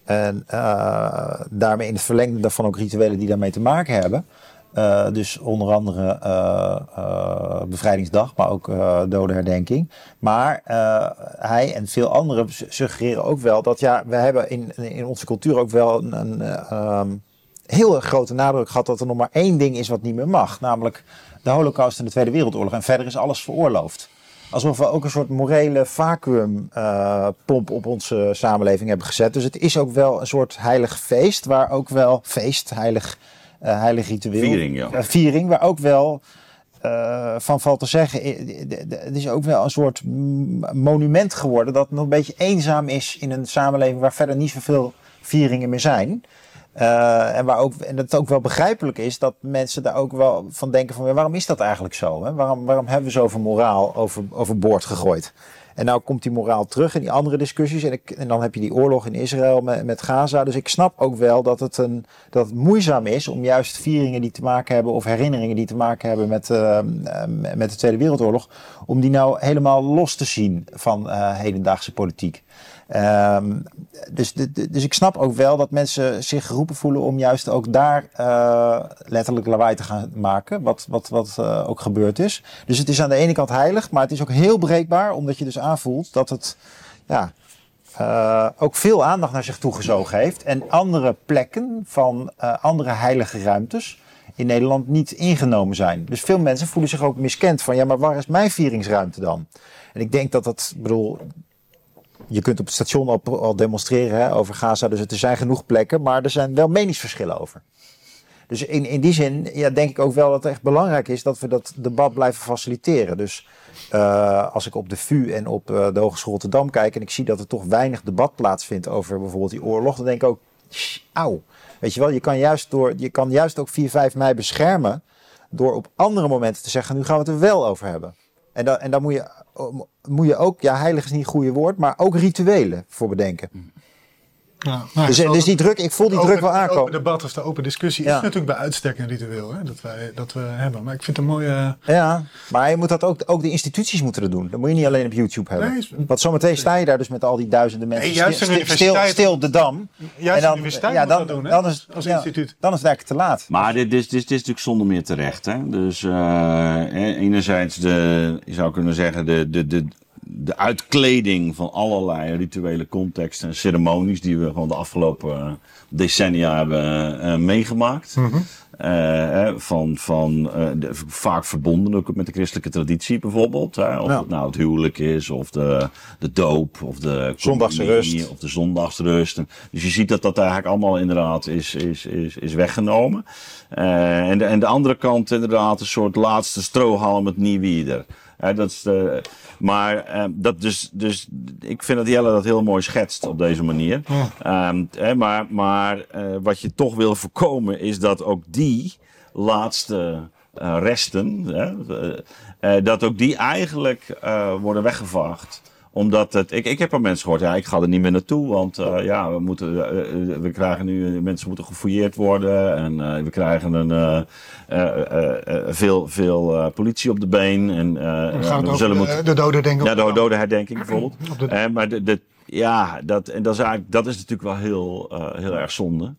En uh, daarmee in het verlengde daarvan ook rituelen die daarmee te maken hebben. Uh, dus onder andere uh, uh, bevrijdingsdag, maar ook uh, dodenherdenking. Maar uh, hij en veel anderen suggereren ook wel dat ja, we hebben in, in onze cultuur ook wel een, een uh, um, heel grote nadruk gehad dat er nog maar één ding is wat niet meer mag. Namelijk de Holocaust en de Tweede Wereldoorlog. En verder is alles veroorloofd. Alsof we ook een soort morele vacuümpomp uh, op onze samenleving hebben gezet. Dus het is ook wel een soort heilig feest, waar ook wel feest, heilig, uh, heilig ritueel. Viering, ja. Uh, viering, waar ook wel uh, van valt te zeggen. Het is ook wel een soort monument geworden dat nog een beetje eenzaam is in een samenleving waar verder niet zoveel vieringen meer zijn. Uh, en, waar ook, en dat het ook wel begrijpelijk is dat mensen daar ook wel van denken van waarom is dat eigenlijk zo? Hè? Waarom, waarom hebben we zoveel moraal over, overboord gegooid? En nou komt die moraal terug in die andere discussies. En, ik, en dan heb je die oorlog in Israël met, met Gaza. Dus ik snap ook wel dat het, een, dat het moeizaam is om juist vieringen die te maken hebben of herinneringen die te maken hebben met, uh, met de Tweede Wereldoorlog, om die nou helemaal los te zien van uh, hedendaagse politiek. Um, dus, de, de, dus ik snap ook wel dat mensen zich geroepen voelen om juist ook daar uh, letterlijk lawaai te gaan maken. Wat, wat, wat uh, ook gebeurd is. Dus het is aan de ene kant heilig, maar het is ook heel breekbaar. Omdat je dus aanvoelt dat het ja, uh, ook veel aandacht naar zich toegezogen heeft. En andere plekken van uh, andere heilige ruimtes in Nederland niet ingenomen zijn. Dus veel mensen voelen zich ook miskend van ja, maar waar is mijn vieringsruimte dan? En ik denk dat dat, bedoel, je kunt op het station al, al demonstreren hè, over Gaza, dus er zijn genoeg plekken, maar er zijn wel meningsverschillen over. Dus in, in die zin ja, denk ik ook wel dat het echt belangrijk is dat we dat debat blijven faciliteren. Dus uh, als ik op de V U en op uh, de Hogeschool Rotterdam kijk en ik zie dat er toch weinig debat plaatsvindt over bijvoorbeeld die oorlog, dan denk ik ook, auw. Weet je wel, je kan juist, door, je kan juist ook vier, vijf mei beschermen door op andere momenten te zeggen, nu gaan we het er wel over hebben. En, da, en dan moet je, moet je ook, ja, heilig is niet het goede woord, maar ook rituelen voor bedenken. Ja, nou, dus, dus die druk, ik voel die open, druk wel aankomen. Het open debat of de open discussie ja. is natuurlijk bij uitstek een ritueel hè, dat, wij, dat we hebben. Maar ik vind het een mooie. Ja, maar je moet dat ook, ook de instituties moeten dat doen. Dat moet je niet alleen op YouTube hebben. Nee, Want zometeen sta je daar dus met al die duizenden mensen nee, juist stil, stil, stil op de dam. Juist en dan, de universiteit ja, dan, moet dat doen, hè? Dan is, als ja, instituut. Dan is het eigenlijk te laat. Maar dit is, dit is, dit is natuurlijk zonder meer terecht. Hè? Dus uh, enerzijds de, je zou kunnen zeggen, de, de, de, de uitkleding van allerlei rituele contexten en ceremonies die we gewoon de afgelopen decennia hebben uh, meegemaakt. Mm-hmm. Uh, van, van uh, de, vaak verbonden ook met de christelijke traditie bijvoorbeeld. Hè? Of ja. het nou het huwelijk is, of de, de doop, of de zondagsrust. Of de zondagsrust. Dus je ziet dat dat eigenlijk allemaal inderdaad is, is, is, is weggenomen. Uh, en, de, en de andere kant inderdaad een soort laatste strohalm het nie wieder. Ja, dat is de, maar uh, dat dus, dus ik vind dat Jelle dat heel mooi schetst op deze manier. Ja. Um, hè, maar maar uh, wat je toch wil voorkomen is dat ook die laatste uh, resten, hè, uh, uh, dat ook die eigenlijk uh, worden weggevaagd. Omdat het, ik, ik heb aan mensen gehoord, ja, ik ga er niet meer naartoe, want uh, ja, we moeten, uh, we krijgen nu, mensen moeten gefouilleerd worden en uh, we krijgen een, uh, uh, uh, uh, veel, veel uh, politie op de been. En, uh, we zullen de, moeten, de dodenherdenking. Ja, de dodenherdenking bijvoorbeeld. De, uh, maar de, de, ja, dat, en dat is eigenlijk, dat is natuurlijk wel heel, uh, heel erg zonde.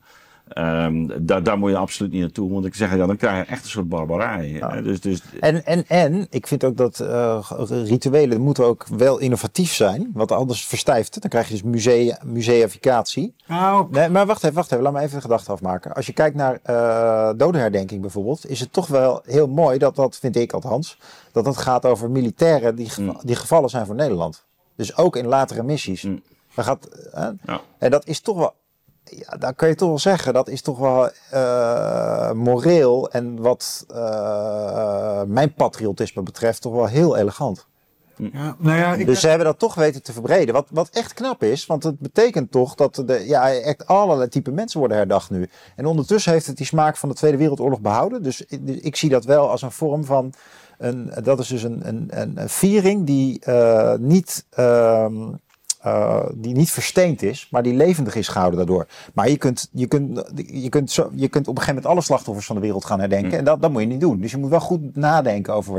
Um, daar, daar moet je absoluut niet naartoe. Want ik zeg, ja, dan krijg je echt een soort barbarij. Ja. Dus, dus... En, en, en ik vind ook dat uh, rituelen moeten ook wel innovatief zijn. Want anders verstijft het. Dan krijg je dus musea, museificatie. Oh. Nee, maar wacht even, wacht even. Laat me even de gedachte afmaken. Als je kijkt naar uh, dodenherdenking bijvoorbeeld. Is het toch wel heel mooi, dat, dat vind ik althans. Dat het gaat over militairen die, mm. die gevallen zijn voor Nederland. Dus ook in latere missies. Mm. Dat gaat, uh, ja. En dat is toch wel... Ja, daar kun je toch wel zeggen, dat is toch wel uh, moreel en wat uh, mijn patriotisme betreft toch wel heel elegant. Ja, nou ja, ik dus ze hebben dat toch weten te verbreden. Wat, wat echt knap is, want het betekent toch dat de, ja, echt allerlei type mensen worden herdacht nu. En ondertussen heeft het die smaak van de Tweede Wereldoorlog behouden. Dus ik, ik zie dat wel als een vorm van, een, dat is dus een, een, een viering die uh, niet... Uh, Uh, die niet versteend is, maar die levendig is gehouden daardoor. Maar je kunt, je kunt, je kunt, zo, je kunt op een gegeven moment alle slachtoffers van de wereld gaan herdenken. Mm. En dat, dat moet je niet doen. Dus je moet wel goed nadenken over wat je,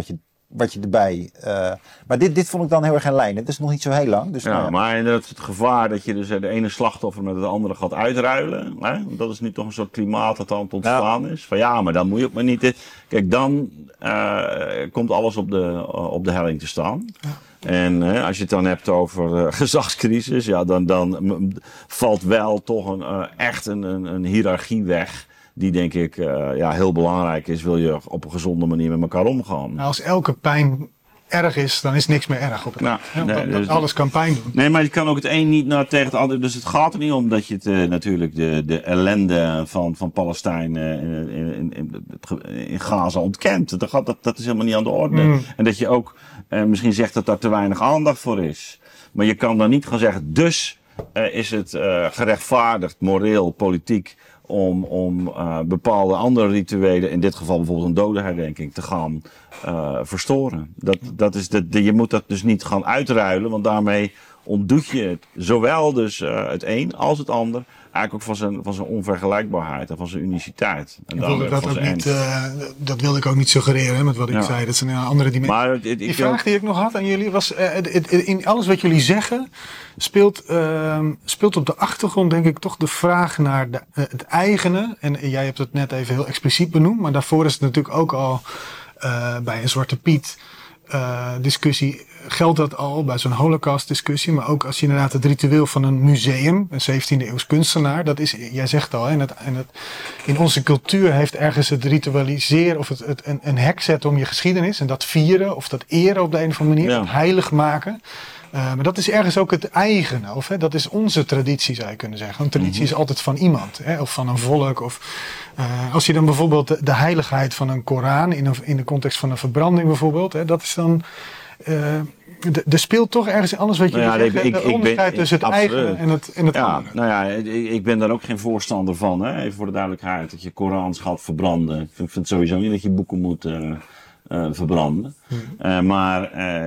wat je erbij... Uh, maar dit, dit vond ik dan heel erg in lijn. Het is nog niet zo heel lang. Dus ja, nou ja. Maar inderdaad het gevaar dat je dus de ene slachtoffer met het andere gaat uitruilen. Hè? Dat is nu toch een soort klimaat dat aan het ontstaan ja. is. Van ja, maar dan moet je ook maar niet... Kijk, dan uh, komt alles op de, uh, op de helling te staan. Ja. En uh, als je het dan hebt over uh, gezagscrisis, ja, dan, dan m- valt wel toch een, uh, echt een, een, een hiërarchie weg. Die denk ik uh, ja, heel belangrijk is, wil je op een gezonde manier met elkaar omgaan. Nou, als elke pijn erg is, dan is niks meer erg op het nou, ja, nee, dus alles kan pijn doen. Nee, maar je kan ook het een niet nou, tegen het ander. Dus het gaat er niet om dat je het, uh, natuurlijk de, de ellende van, van Palestijn uh, in, in, in, in Gaza ontkent. Dat, gaat, dat, dat is helemaal niet aan de orde. Mm. En dat je ook uh, misschien zegt dat daar te weinig aandacht voor is. Maar je kan dan niet gaan zeggen, dus uh, is het uh, gerechtvaardigd, moreel, politiek, om, om uh, bepaalde andere rituelen, in dit geval bijvoorbeeld een dodenherdenking, te gaan uh, verstoren. Dat, dat is de, de, je moet dat dus niet gaan uitruilen, want daarmee ontdoet je het, zowel dus uh, het een als het ander, eigenlijk ook van zijn, van zijn onvergelijkbaarheid en van zijn uniciteit. En ik wilde dat, ook niet, uh, dat wilde ik ook niet suggereren hè, met wat ik ja. zei. Dat is een andere dimensie. Maar het, het, die vraag ook... die ik nog had aan jullie was, uh, het, het, in alles wat jullie zeggen, speelt, uh, speelt op de achtergrond denk ik toch de vraag naar de, uh, het eigene. En jij hebt het net even heel expliciet benoemd, maar daarvoor is het natuurlijk ook al uh, bij een Zwarte Piet Uh, discussie geldt dat al bij zo'n holocaust discussie, maar ook als je inderdaad het ritueel van een museum, een zeventiende eeuws kunstenaar, dat is, jij zegt al, in, het, in, het, in onze cultuur heeft ergens het ritualiseren of het, het, een, een hek zetten om je geschiedenis en dat vieren of dat eren op de een of andere manier, ja. heilig maken. Uh, maar dat is ergens ook het eigene, of hè, dat is onze traditie zou je kunnen zeggen. Een traditie mm-hmm. is altijd van iemand, hè, of van een volk. Of, uh, als je dan bijvoorbeeld de, de heiligheid van een Koran in, een, in de context van een verbranding bijvoorbeeld, hè, dat is dan... Uh, er speelt toch ergens anders wat je nou ja, zegt, ik, ik, de onderscheid ik ben, tussen het absoluut. eigen en het, en het ja, andere. Nou ja, ik, ik ben daar ook geen voorstander van, hè, even voor de duidelijkheid, dat je Korans gaat verbranden. Ik vind, vind sowieso niet dat je boeken moet... Uh, Uh, verbranden. Hmm. Uh, maar... Uh,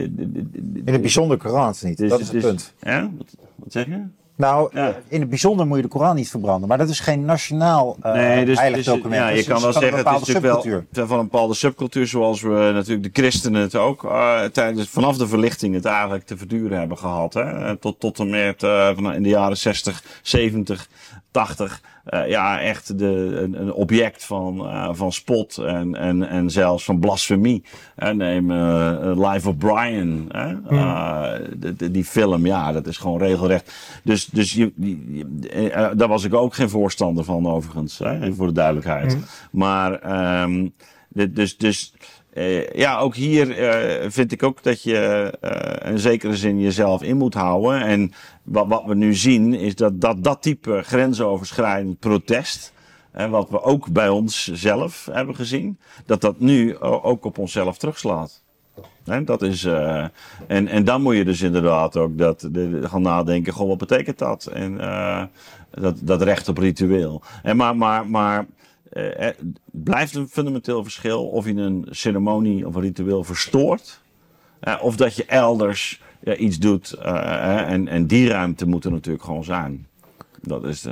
in het bijzonder Korans niet, dus, dat is het dus, punt. Ja? Wat, wat zeg je? Nou, ja. in het bijzonder moet je de Koran niet verbranden. Maar dat is geen nationaal uh, nee, dus, heilig dus, document. Ja, je dus kan wel zeggen, het is natuurlijk wel van een bepaalde subcultuur, zoals we natuurlijk de christenen het ook uh, tijdens, vanaf de verlichting het eigenlijk te verduren hebben gehad. Hè? Tot, tot en met uh, van in de jaren zestig, zeventig, tachtig. Uh, ja, echt de, een, een object van, uh, van spot en, en, en zelfs van blasfemie. Uh, neem uh, Life of Brian. Uh, mm. uh, de, de, die film, ja, dat is gewoon regelrecht. Dus, dus je, je, uh, daar was ik ook geen voorstander van overigens, hè, even voor de duidelijkheid. Mm. Maar, um, dus, dus uh, ja, ook hier uh, vind ik ook dat je uh, in zekere zin jezelf in moet houden. En wat, wat we nu zien is dat dat, dat type grensoverschrijdend protest, hè, wat we ook bij ons zelf hebben gezien, dat dat nu ook op onszelf terugslaat. Hè, dat is, uh, en, en dan moet je dus inderdaad ook dat, de, gaan nadenken, goh, wat betekent dat? En uh, dat, dat recht op ritueel. En maar, maar, maar uh, er blijft een fundamenteel verschil of je een ceremonie of een ritueel verstoort, uh, of dat je elders ja, iets doet. Uh, en, en die ruimte moet er natuurlijk gewoon zijn. Dat is de...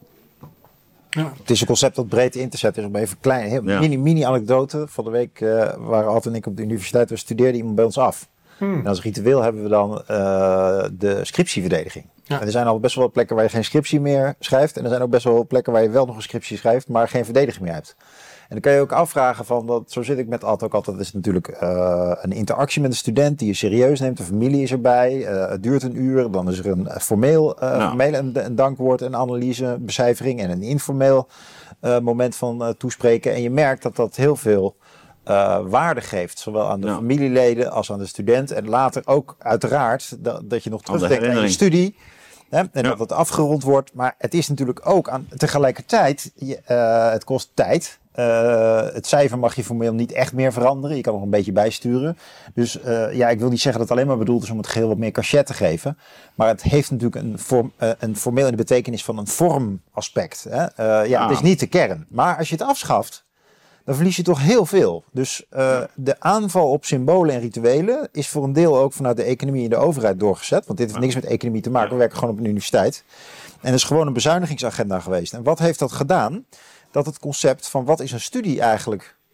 Ja. Het is een concept dat breed in te zetten is. Om even klein, heel, ja. mini, mini anekdote. Van de week uh, waren Alt en ik op de universiteit. We studeerden iemand bij ons af. Hmm. En als ritueel hebben we dan uh, de scriptieverdediging. Ja. En er zijn al best wel plekken waar je geen scriptie meer schrijft. En er zijn ook best wel plekken waar je wel nog een scriptie schrijft, maar geen verdediging meer hebt. En dan kan je ook afvragen van, dat, zo zit ik met Alt ook altijd, dat is natuurlijk uh, een interactie met een student die je serieus neemt. De familie is erbij, uh, het duurt een uur. Dan is er een formeel, uh, nou. formeel een, een dankwoord, een analyse, becijfering en een informeel uh, moment van uh, toespreken. En je merkt dat dat heel veel uh, waarde geeft, zowel aan de ja. familieleden als aan de student. En later ook uiteraard dat, dat je nog terugdenkt aan je studie. Hè, en ja. dat het afgerond wordt. Maar het is natuurlijk ook aan, tegelijkertijd, uh, het kost tijd. Uh, het cijfer mag je formeel niet echt meer veranderen. Je kan nog een beetje bijsturen. Dus uh, ja, ik wil niet zeggen dat het alleen maar bedoeld is om het geheel wat meer cachet te geven. Maar het heeft natuurlijk een, vorm, uh, een formeel in de betekenis van een vormaspect. Hè? Uh, ja, ja, het is niet de kern. Maar als je het afschaft, dan verlies je toch heel veel. Dus uh, de aanval op symbolen en rituelen is voor een deel ook vanuit de economie en de overheid doorgezet. Want dit heeft niks met economie te maken. We werken gewoon op een universiteit. En het is gewoon een bezuinigingsagenda geweest. En wat heeft dat gedaan? Dat het concept van wat is een studie eigenlijk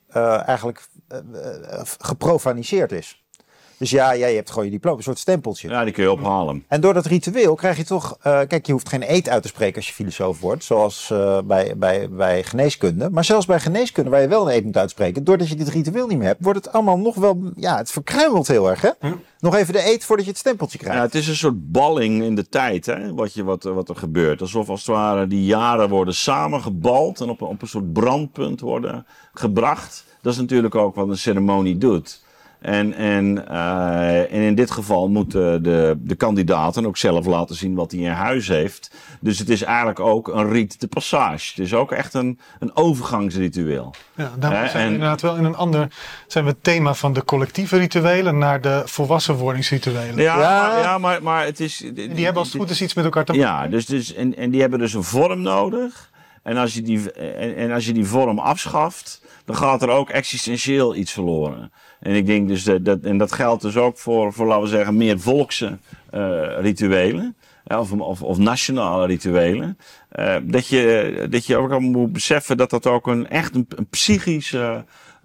uh, eigenlijk uh, uh, geprofaniseerd is. Dus ja, jij hebt gewoon je diploma, een soort stempeltje. Ja, die kun je ophalen. En door dat ritueel krijg je toch... Uh, kijk, je hoeft geen eed uit te spreken als je filosoof wordt. Zoals uh, bij, bij, bij geneeskunde. Maar zelfs bij geneeskunde, waar je wel een eed moet uitspreken... doordat je dit ritueel niet meer hebt, wordt het allemaal nog wel... Ja, het verkruimelt heel erg, hè? Hm? Nog even de eed voordat je het stempeltje krijgt. Ja, het is een soort balling in de tijd, hè? Wat, je, wat, wat er gebeurt. Alsof als het ware die jaren worden samengebald... en op, op een soort brandpunt worden gebracht. Dat is natuurlijk ook wat een ceremonie doet... En, en, uh, en in dit geval moeten de, de kandidaten ook zelf laten zien wat hij in huis heeft. Dus het is eigenlijk ook een rite de passage. Het is ook echt een, een overgangsritueel. Ja, daarom zijn we en, inderdaad wel in een ander... zijn we het thema van de collectieve rituelen naar de volwassenwordingsrituelen. Ja, ja. Maar, ja maar, maar het is... Die, die hebben als het goed is iets met elkaar te maken. Ja, dus, dus, en, en die hebben dus een vorm nodig. En als je die, en, en als je die vorm afschaft, dan gaat er ook existentieel iets verloren. En ik denk dus dat, dat en dat geldt dus ook voor, voor laten we zeggen, meer volkse uh, rituelen. Of, of, of nationale rituelen. Uh, dat, je, dat je ook al moet beseffen dat dat ook een echt een, een psychische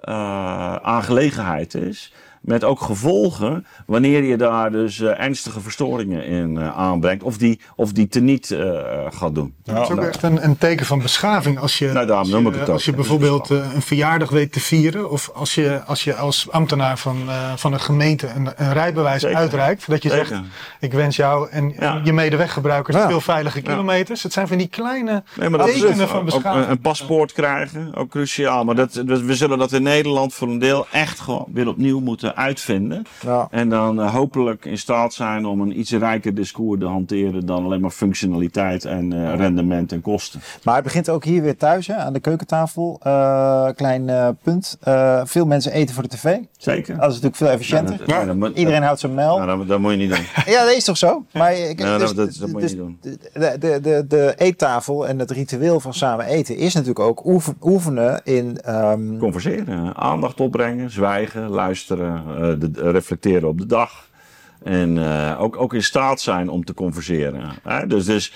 uh, aangelegenheid is. Met ook gevolgen wanneer je daar dus uh, ernstige verstoringen in uh, aanbrengt. Of die, of die teniet uh, gaat doen. Ja, het is ook echt een, een teken van beschaving. Als je, nou, als je, uh, als je bijvoorbeeld uh, een verjaardag weet te vieren. Of als je als, je als ambtenaar van, uh, van een gemeente een, een rijbewijs Zeker. uitreikt. Dat je Zeker. zegt, ik wens jou en ja. je medeweggebruikers ja. veel veilige kilometers. Het zijn van die kleine nee, maar dat tekenen is van beschaving. Ook een, een paspoort krijgen, ook cruciaal. Maar dat, we zullen dat in Nederland voor een deel echt gewoon weer opnieuw moeten uitvinden. Ja. En dan uh, hopelijk in staat zijn om een iets rijker discours te hanteren dan alleen maar functionaliteit en uh, rendement en kosten. Maar het begint ook hier weer thuis, hè, aan de keukentafel. Uh, klein uh, punt. Uh, veel mensen eten voor de tv. Zeker. Dat is natuurlijk veel efficiënter. Ja, dat, ja. moet, Iedereen dat, houdt zijn mijl. Nou, dat, dat moet je niet doen. Ja, dat is toch zo? Maar, ik, ja, dus, dat, dat moet je dus, niet doen. De, de, de, de eettafel en het ritueel van samen eten is natuurlijk ook oefen, oefenen in... Um... Converseren, aandacht opbrengen, zwijgen, luisteren, uh, de, de, reflecteren op de dag. En uh, ook, ook in staat zijn om te converseren. Hè? Dus, dus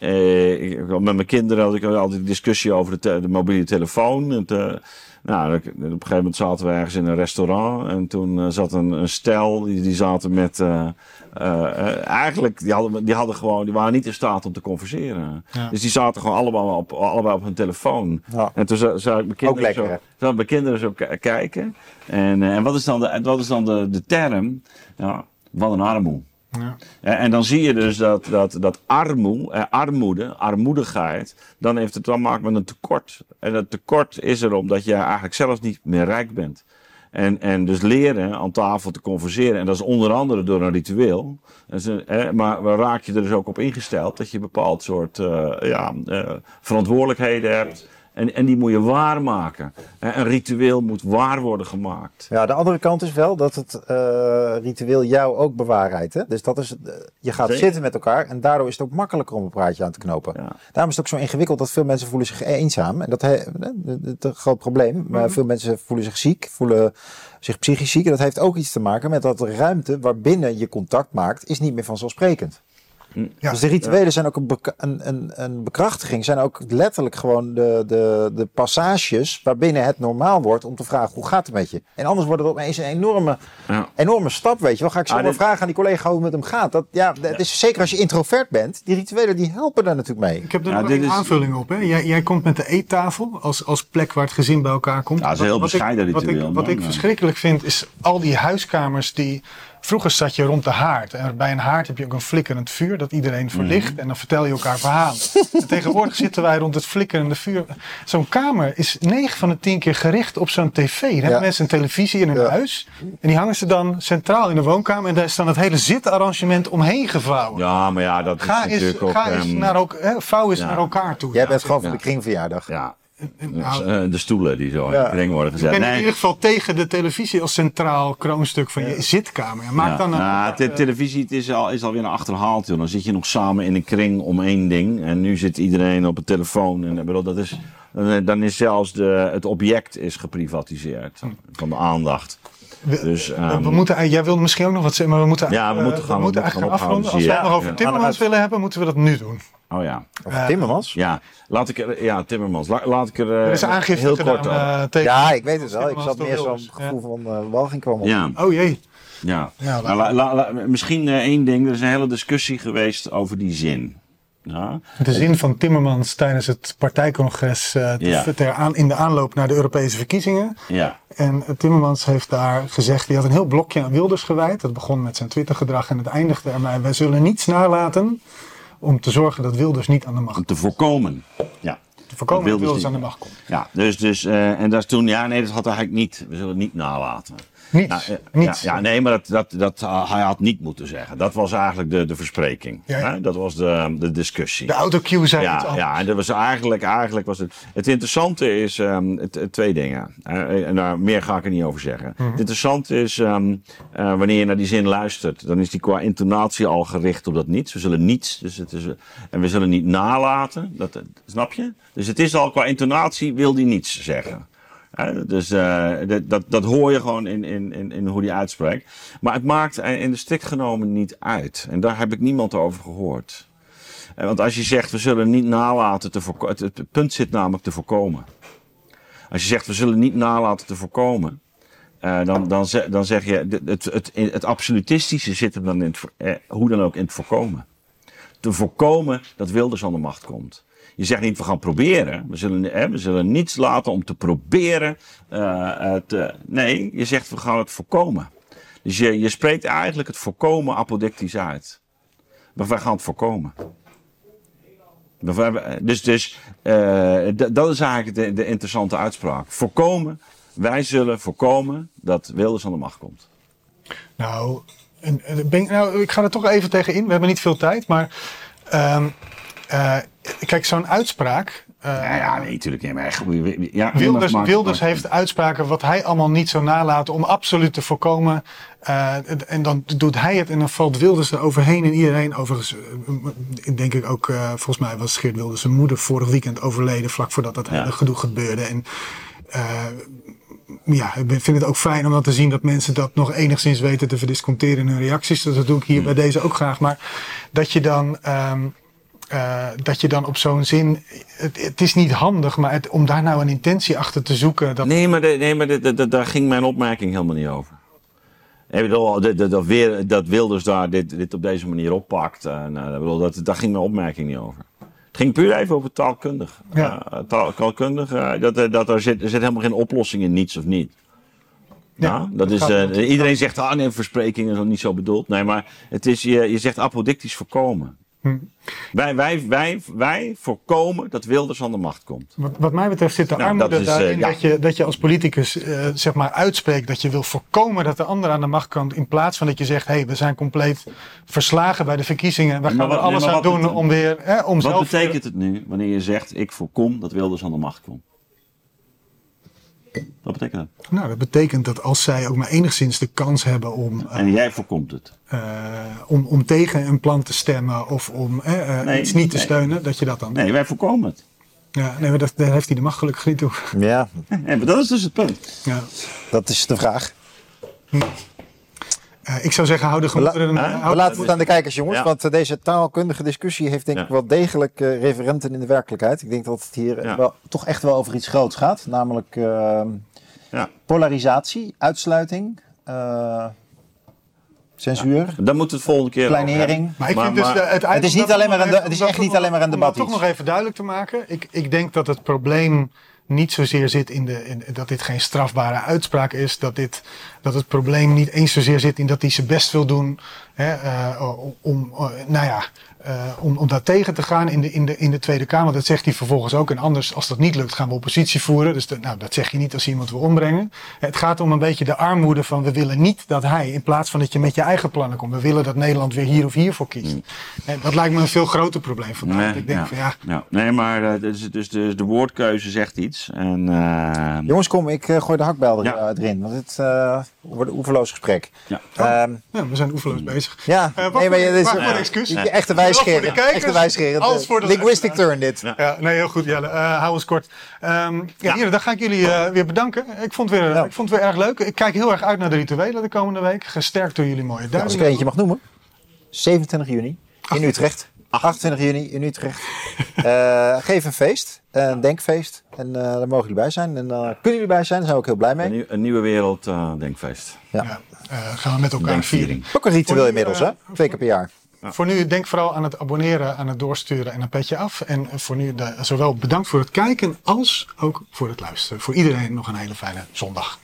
uh, ik, met mijn kinderen had ik altijd een discussie over de, te, de mobiele telefoon. Het, uh, nou, op een gegeven moment zaten we ergens in een restaurant. En toen uh, zat een, een stel, die, die zaten met... Uh, uh, uh, eigenlijk, die hadden, die hadden gewoon, die waren niet in staat om te converseren. Ja. Dus die zaten gewoon allemaal op, allebei op hun telefoon. Ja. En toen zou, zou ik mijn kinderen, ook lekker, zo, zou mijn kinderen zo k- kijken. En, uh, en wat is dan de, wat is dan de, de term? Ja, wat een armoe. Ja. En, en dan zie je dus dat, dat, dat armoe, eh, armoede, armoedigheid, dan heeft het te maken met een tekort. En dat tekort is er omdat je eigenlijk zelf niet meer rijk bent. En, en dus leren aan tafel te converseren. En dat is onder andere door een ritueel. Dus, eh, maar waar raak je er dus ook op ingesteld dat je een bepaald soort uh, ja, uh, verantwoordelijkheden hebt. En, en die moet je waarmaken. Een ritueel moet waar worden gemaakt. Ja, de andere kant is wel dat het uh, ritueel jou ook bewaarheidt. Hè? Dus dat is, uh, je gaat Zeker. zitten met elkaar en daardoor is het ook makkelijker om een praatje aan te knopen. Ja. Daarom is het ook zo ingewikkeld dat veel mensen voelen zich eenzaam. En dat is een groot probleem. Mm-hmm. Maar veel mensen voelen zich ziek, voelen zich psychisch ziek. En dat heeft ook iets te maken met dat de ruimte waarbinnen je contact maakt, is niet meer vanzelfsprekend. Ja, dus de rituelen ja. zijn ook een, bek- een, een, een bekrachtiging, zijn ook letterlijk gewoon de, de, de passages waarbinnen het normaal wordt om te vragen hoe gaat het met je. En anders wordt het opeens een enorme, ja. enorme stap, weet je wel. Ga ik zo maar dit... vragen aan die collega hoe het met hem gaat. Dat, ja, het is, zeker als je introvert bent, die rituelen die helpen daar natuurlijk mee. Ik heb er ja, nog een is... aanvulling op. Hè. Jij, jij komt met de eettafel als, als plek waar het gezin bij elkaar komt. Ja, dat is een heel bescheiden wat ritueel. Ik, wat ik, wat ik verschrikkelijk vind is al die huiskamers die... Vroeger zat je rond de haard. En bij een haard heb je ook een flikkerend vuur dat iedereen verlicht. Mm-hmm. En dan vertel je elkaar verhalen. En tegenwoordig zitten wij rond het flikkerende vuur. Zo'n kamer is negen van de tien keer gericht op zo'n tv. Dan ja. hebben mensen een televisie in hun ja. huis. En die hangen ze dan centraal in de woonkamer. En daar is dan het hele zitarrangement omheen gevouwen. Ja, maar ja, dat is ga natuurlijk eens, ook... Ga eens um, naar, ook, hè, vouw eens ja. naar elkaar toe. Jij ja. bent gewoon voor ja. de kringverjaardag. Ja. Nou, de stoelen die zo ja. in de kring worden gezet. Ik ben nee. in ieder geval tegen de televisie als centraal kroonstuk van ja. je zitkamer. Ja, maak ja. dan een, ja, de televisie het is, al, is alweer een achterhaald. Joh. Dan zit je nog samen in een kring om één ding. En nu zit iedereen op een telefoon. En, bedoel, dat is, dan is zelfs de, het object is geprivatiseerd. Van de aandacht. We, dus, um, we moeten, jij wilde misschien ook nog wat zeggen, maar we moeten, ja, we moeten, gaan, we moeten we eigenlijk gaan gaan afronden. Als we het nog over ja. Timmermans willen hebben, moeten we dat nu doen. Oh ja. Of uh, Timmermans? Ja, laat ik er, ja, Timmermans. La, laat ik er, uh, er is aangifte heel gedaan, kort uh, tegen Ja, ik weet het wel. Ik Timmermans zat meer zo'n gevoel ja. van uh, walging kwam op. Ja. Oh jee. Ja. Ja, nou, la, la, la, misschien uh, één ding. Er is een hele discussie geweest over die zin. Ja. De zin van Timmermans tijdens het partijcongres uh, ja. ter aan, in de aanloop naar de Europese verkiezingen. Ja. En uh, Timmermans heeft daar gezegd, die had een heel blokje aan Wilders gewijd. Dat begon met zijn Twittergedrag en het eindigde ermee. Wij zullen niets nalaten om te zorgen dat Wilders niet aan de macht komt. Om te voorkomen. Ja. Te voorkomen dat Wilders, dat Wilders aan de macht komt. Ja, dus, dus uh, en dat is toen, ja nee, dat had hij eigenlijk niet. We zullen het niet nalaten. Niets. Nou, uh, Niets. Ja, ja, nee, maar dat, dat, dat uh, hij had niet moeten zeggen. Dat was eigenlijk de, de verspreking. Ja, ja. Hè? Dat was de, de discussie. De autocue zei ja, het al. Ja, en dat was eigenlijk, eigenlijk was het. Het interessante is um, het, het twee dingen. Uh, en daar meer ga ik er niet over zeggen. Mm-hmm. Het interessante is um, uh, wanneer je naar die zin luistert, dan is die qua intonatie al gericht op dat niets. We zullen niets, dus het is, en we zullen niet nalaten. Dat, snap je? Dus het is al qua intonatie wil die niets zeggen. Ja, dus uh, dat, dat, dat hoor je gewoon in, in, in, in hoe die uitspreekt. Maar het maakt in de strikt genomen niet uit. En daar heb ik niemand over gehoord. En want als je zegt, we zullen niet nalaten te voorkomen. Het, het punt zit namelijk te voorkomen. Als je zegt, we zullen niet nalaten te voorkomen. Uh, dan, dan, zeg, dan zeg je, het, het, het, het absolutistische zit hem dan in het, eh, hoe dan ook in het voorkomen. Te voorkomen dat Wilders aan de macht komt. Je zegt niet, we gaan proberen. We zullen, hè, we zullen niets laten om te proberen. Uh, te, nee, je zegt, we gaan het voorkomen. Dus je, je spreekt eigenlijk het voorkomen apodictisch uit. Maar wij gaan het voorkomen. Dus, dus uh, d- dat is eigenlijk de, de interessante uitspraak. Voorkomen, wij zullen voorkomen dat Wilders aan de macht komt. Nou, en, ben, nou ik ga er toch even tegen in. We hebben niet veel tijd, maar... Uh, Uh, kijk, zo'n uitspraak... Uh, ja, ja, nee, natuurlijk niet. Maar ja, Wilders, maakt, Wilders maakt, heeft uitspraken wat hij allemaal niet zou nalaten om absoluut te voorkomen. Uh, en dan doet hij het en dan valt Wilders er overheen en iedereen. Overigens, uh, denk ik ook, uh, volgens mij was Geert Wilders zijn moeder vorig weekend overleden, vlak voordat dat ja. hele gedoe gebeurde. En uh, ja, ik vind het ook fijn om dat te zien dat mensen dat nog enigszins weten te verdisconteren in hun reacties. Dus dat doe ik hier hmm. bij deze ook graag. Maar dat je dan... Um, Uh, dat je dan op zo'n zin... Het, het is niet handig, maar het, om daar nou een intentie achter te zoeken... Dat... Nee, maar, de, nee, maar de, de, de, daar ging mijn opmerking helemaal niet over. Ik bedoel, dat, dat, dat, weer, dat Wilders daar dit, dit op deze manier oppakt... Uh, nou, bedoel, dat, daar ging mijn opmerking niet over. Het ging puur even over taalkundig. Ja. Uh, taal, taalkundig, uh, dat, dat er, zit, er zit helemaal geen oplossing in, niets of niet. Ja, ja, dat, dat is, uh, iedereen zegt, ah nee, verspreking is ook niet zo bedoeld. Nee, maar het is, je, je zegt apodictisch voorkomen. Hm. Wij, wij, wij, wij voorkomen dat Wilders aan de macht komt. Wat, wat mij betreft zit de nou, armoede is, daarin uh, ja. dat, je, dat je als politicus uh, zeg maar uitspreekt dat je wil voorkomen dat de ander aan de macht komt. In plaats van dat je zegt, hé, hey, we zijn compleet verslagen bij de verkiezingen. We gaan wat, er alles nee, aan doen om weer... Hè, om wat zelf betekent het nu wanneer je zegt, ik voorkom dat Wilders aan de macht komt? Wat betekent dat? Nou, dat betekent dat als zij ook maar enigszins de kans hebben om... Uh, en jij voorkomt het? Uh, om, om tegen een plan te stemmen of om uh, uh, nee, iets niet te nee. steunen, dat je dat dan... Nee, wij voorkomen het. Ja, nee, maar dat, daar heeft hij de macht gelukkig niet toe. Ja. Nee, maar dat is dus het punt. Ja. Dat is de vraag. Hm. Uh, ik zou zeggen, hou de gemoederen... La, uh, we laten het aan de kijkers, jongens. Ja. Want uh, deze taalkundige discussie heeft denk ja. ik wel degelijk uh, referenten in de werkelijkheid. Ik denk dat het hier ja. wel, toch echt wel over iets groots gaat. Namelijk uh, ja. polarisatie, uitsluiting, uh, censuur. Ja. Dan moet het volgende keer... Kleinering. Maar ik vind maar, dus de, het, het is, niet alleen maar een, de, het is echt niet alleen maar een debat. Om dat toch nog even duidelijk te maken. Ik, ik denk dat het probleem... niet zozeer zit in, de, in dat dit geen strafbare uitspraak is. Dat, dit, dat het probleem niet eens zozeer zit in dat hij zijn best wil doen. Hè, uh, om, uh, nou ja, uh, om, om daar tegen te gaan in de, in, de, in de Tweede Kamer. Dat zegt hij vervolgens ook. En anders, als dat niet lukt, gaan we oppositie voeren. Dus de, nou, dat zeg je niet als je iemand wil ombrengen. Het gaat om een beetje de armoede van we willen niet dat hij, in plaats van dat je met je eigen plannen komt. We willen dat Nederland weer hier of hiervoor kiest. Mm. En dat lijkt me een veel groter probleem vandaag. Nee, ik denk ja, van, ja. Ja. Nee, maar uh, dus, dus de, de woordkeuze zegt iets. En, uh... Jongens, kom, ik uh, gooi de hakbijl er, ja. erin. Want het uh, wordt een oeverloos gesprek. Ja. Oh. Um, ja, we zijn oeverloos bezig. Ja, uh, nee, maar je is een excuus. Ja. Echte wijsscheren. Echte wijsscheren. Linguistic turn dit. Ja. Ja, nee, heel goed Jelle. Uh, hou eens kort. Um, ja, ja. Hier, dan ga ik jullie uh, weer bedanken. Ik vond, weer, ja. ik vond het weer erg leuk. Ik kijk heel erg uit naar de rituelen de komende week. Gesterkt door jullie mooie duiden. Ja, als ik er eentje mag noemen. zevenentwintig juni in Utrecht. achtentwintig juni in Utrecht. uh, geef een feest, een denkfeest. En uh, daar mogen jullie bij zijn. En uh, kunnen jullie bij zijn, daar zijn we ook heel blij mee. Een, nieuw, een nieuwe wereld uh, denkfeest. Ja. ja uh, gaan we met elkaar vieren. Ook een ritueel inmiddels, hè? Twee keer per jaar. Ja. Voor nu, denk vooral aan het abonneren, aan het doorsturen en een petje af. En voor nu de, zowel bedankt voor het kijken als ook voor het luisteren. Voor iedereen nog een hele fijne zondag.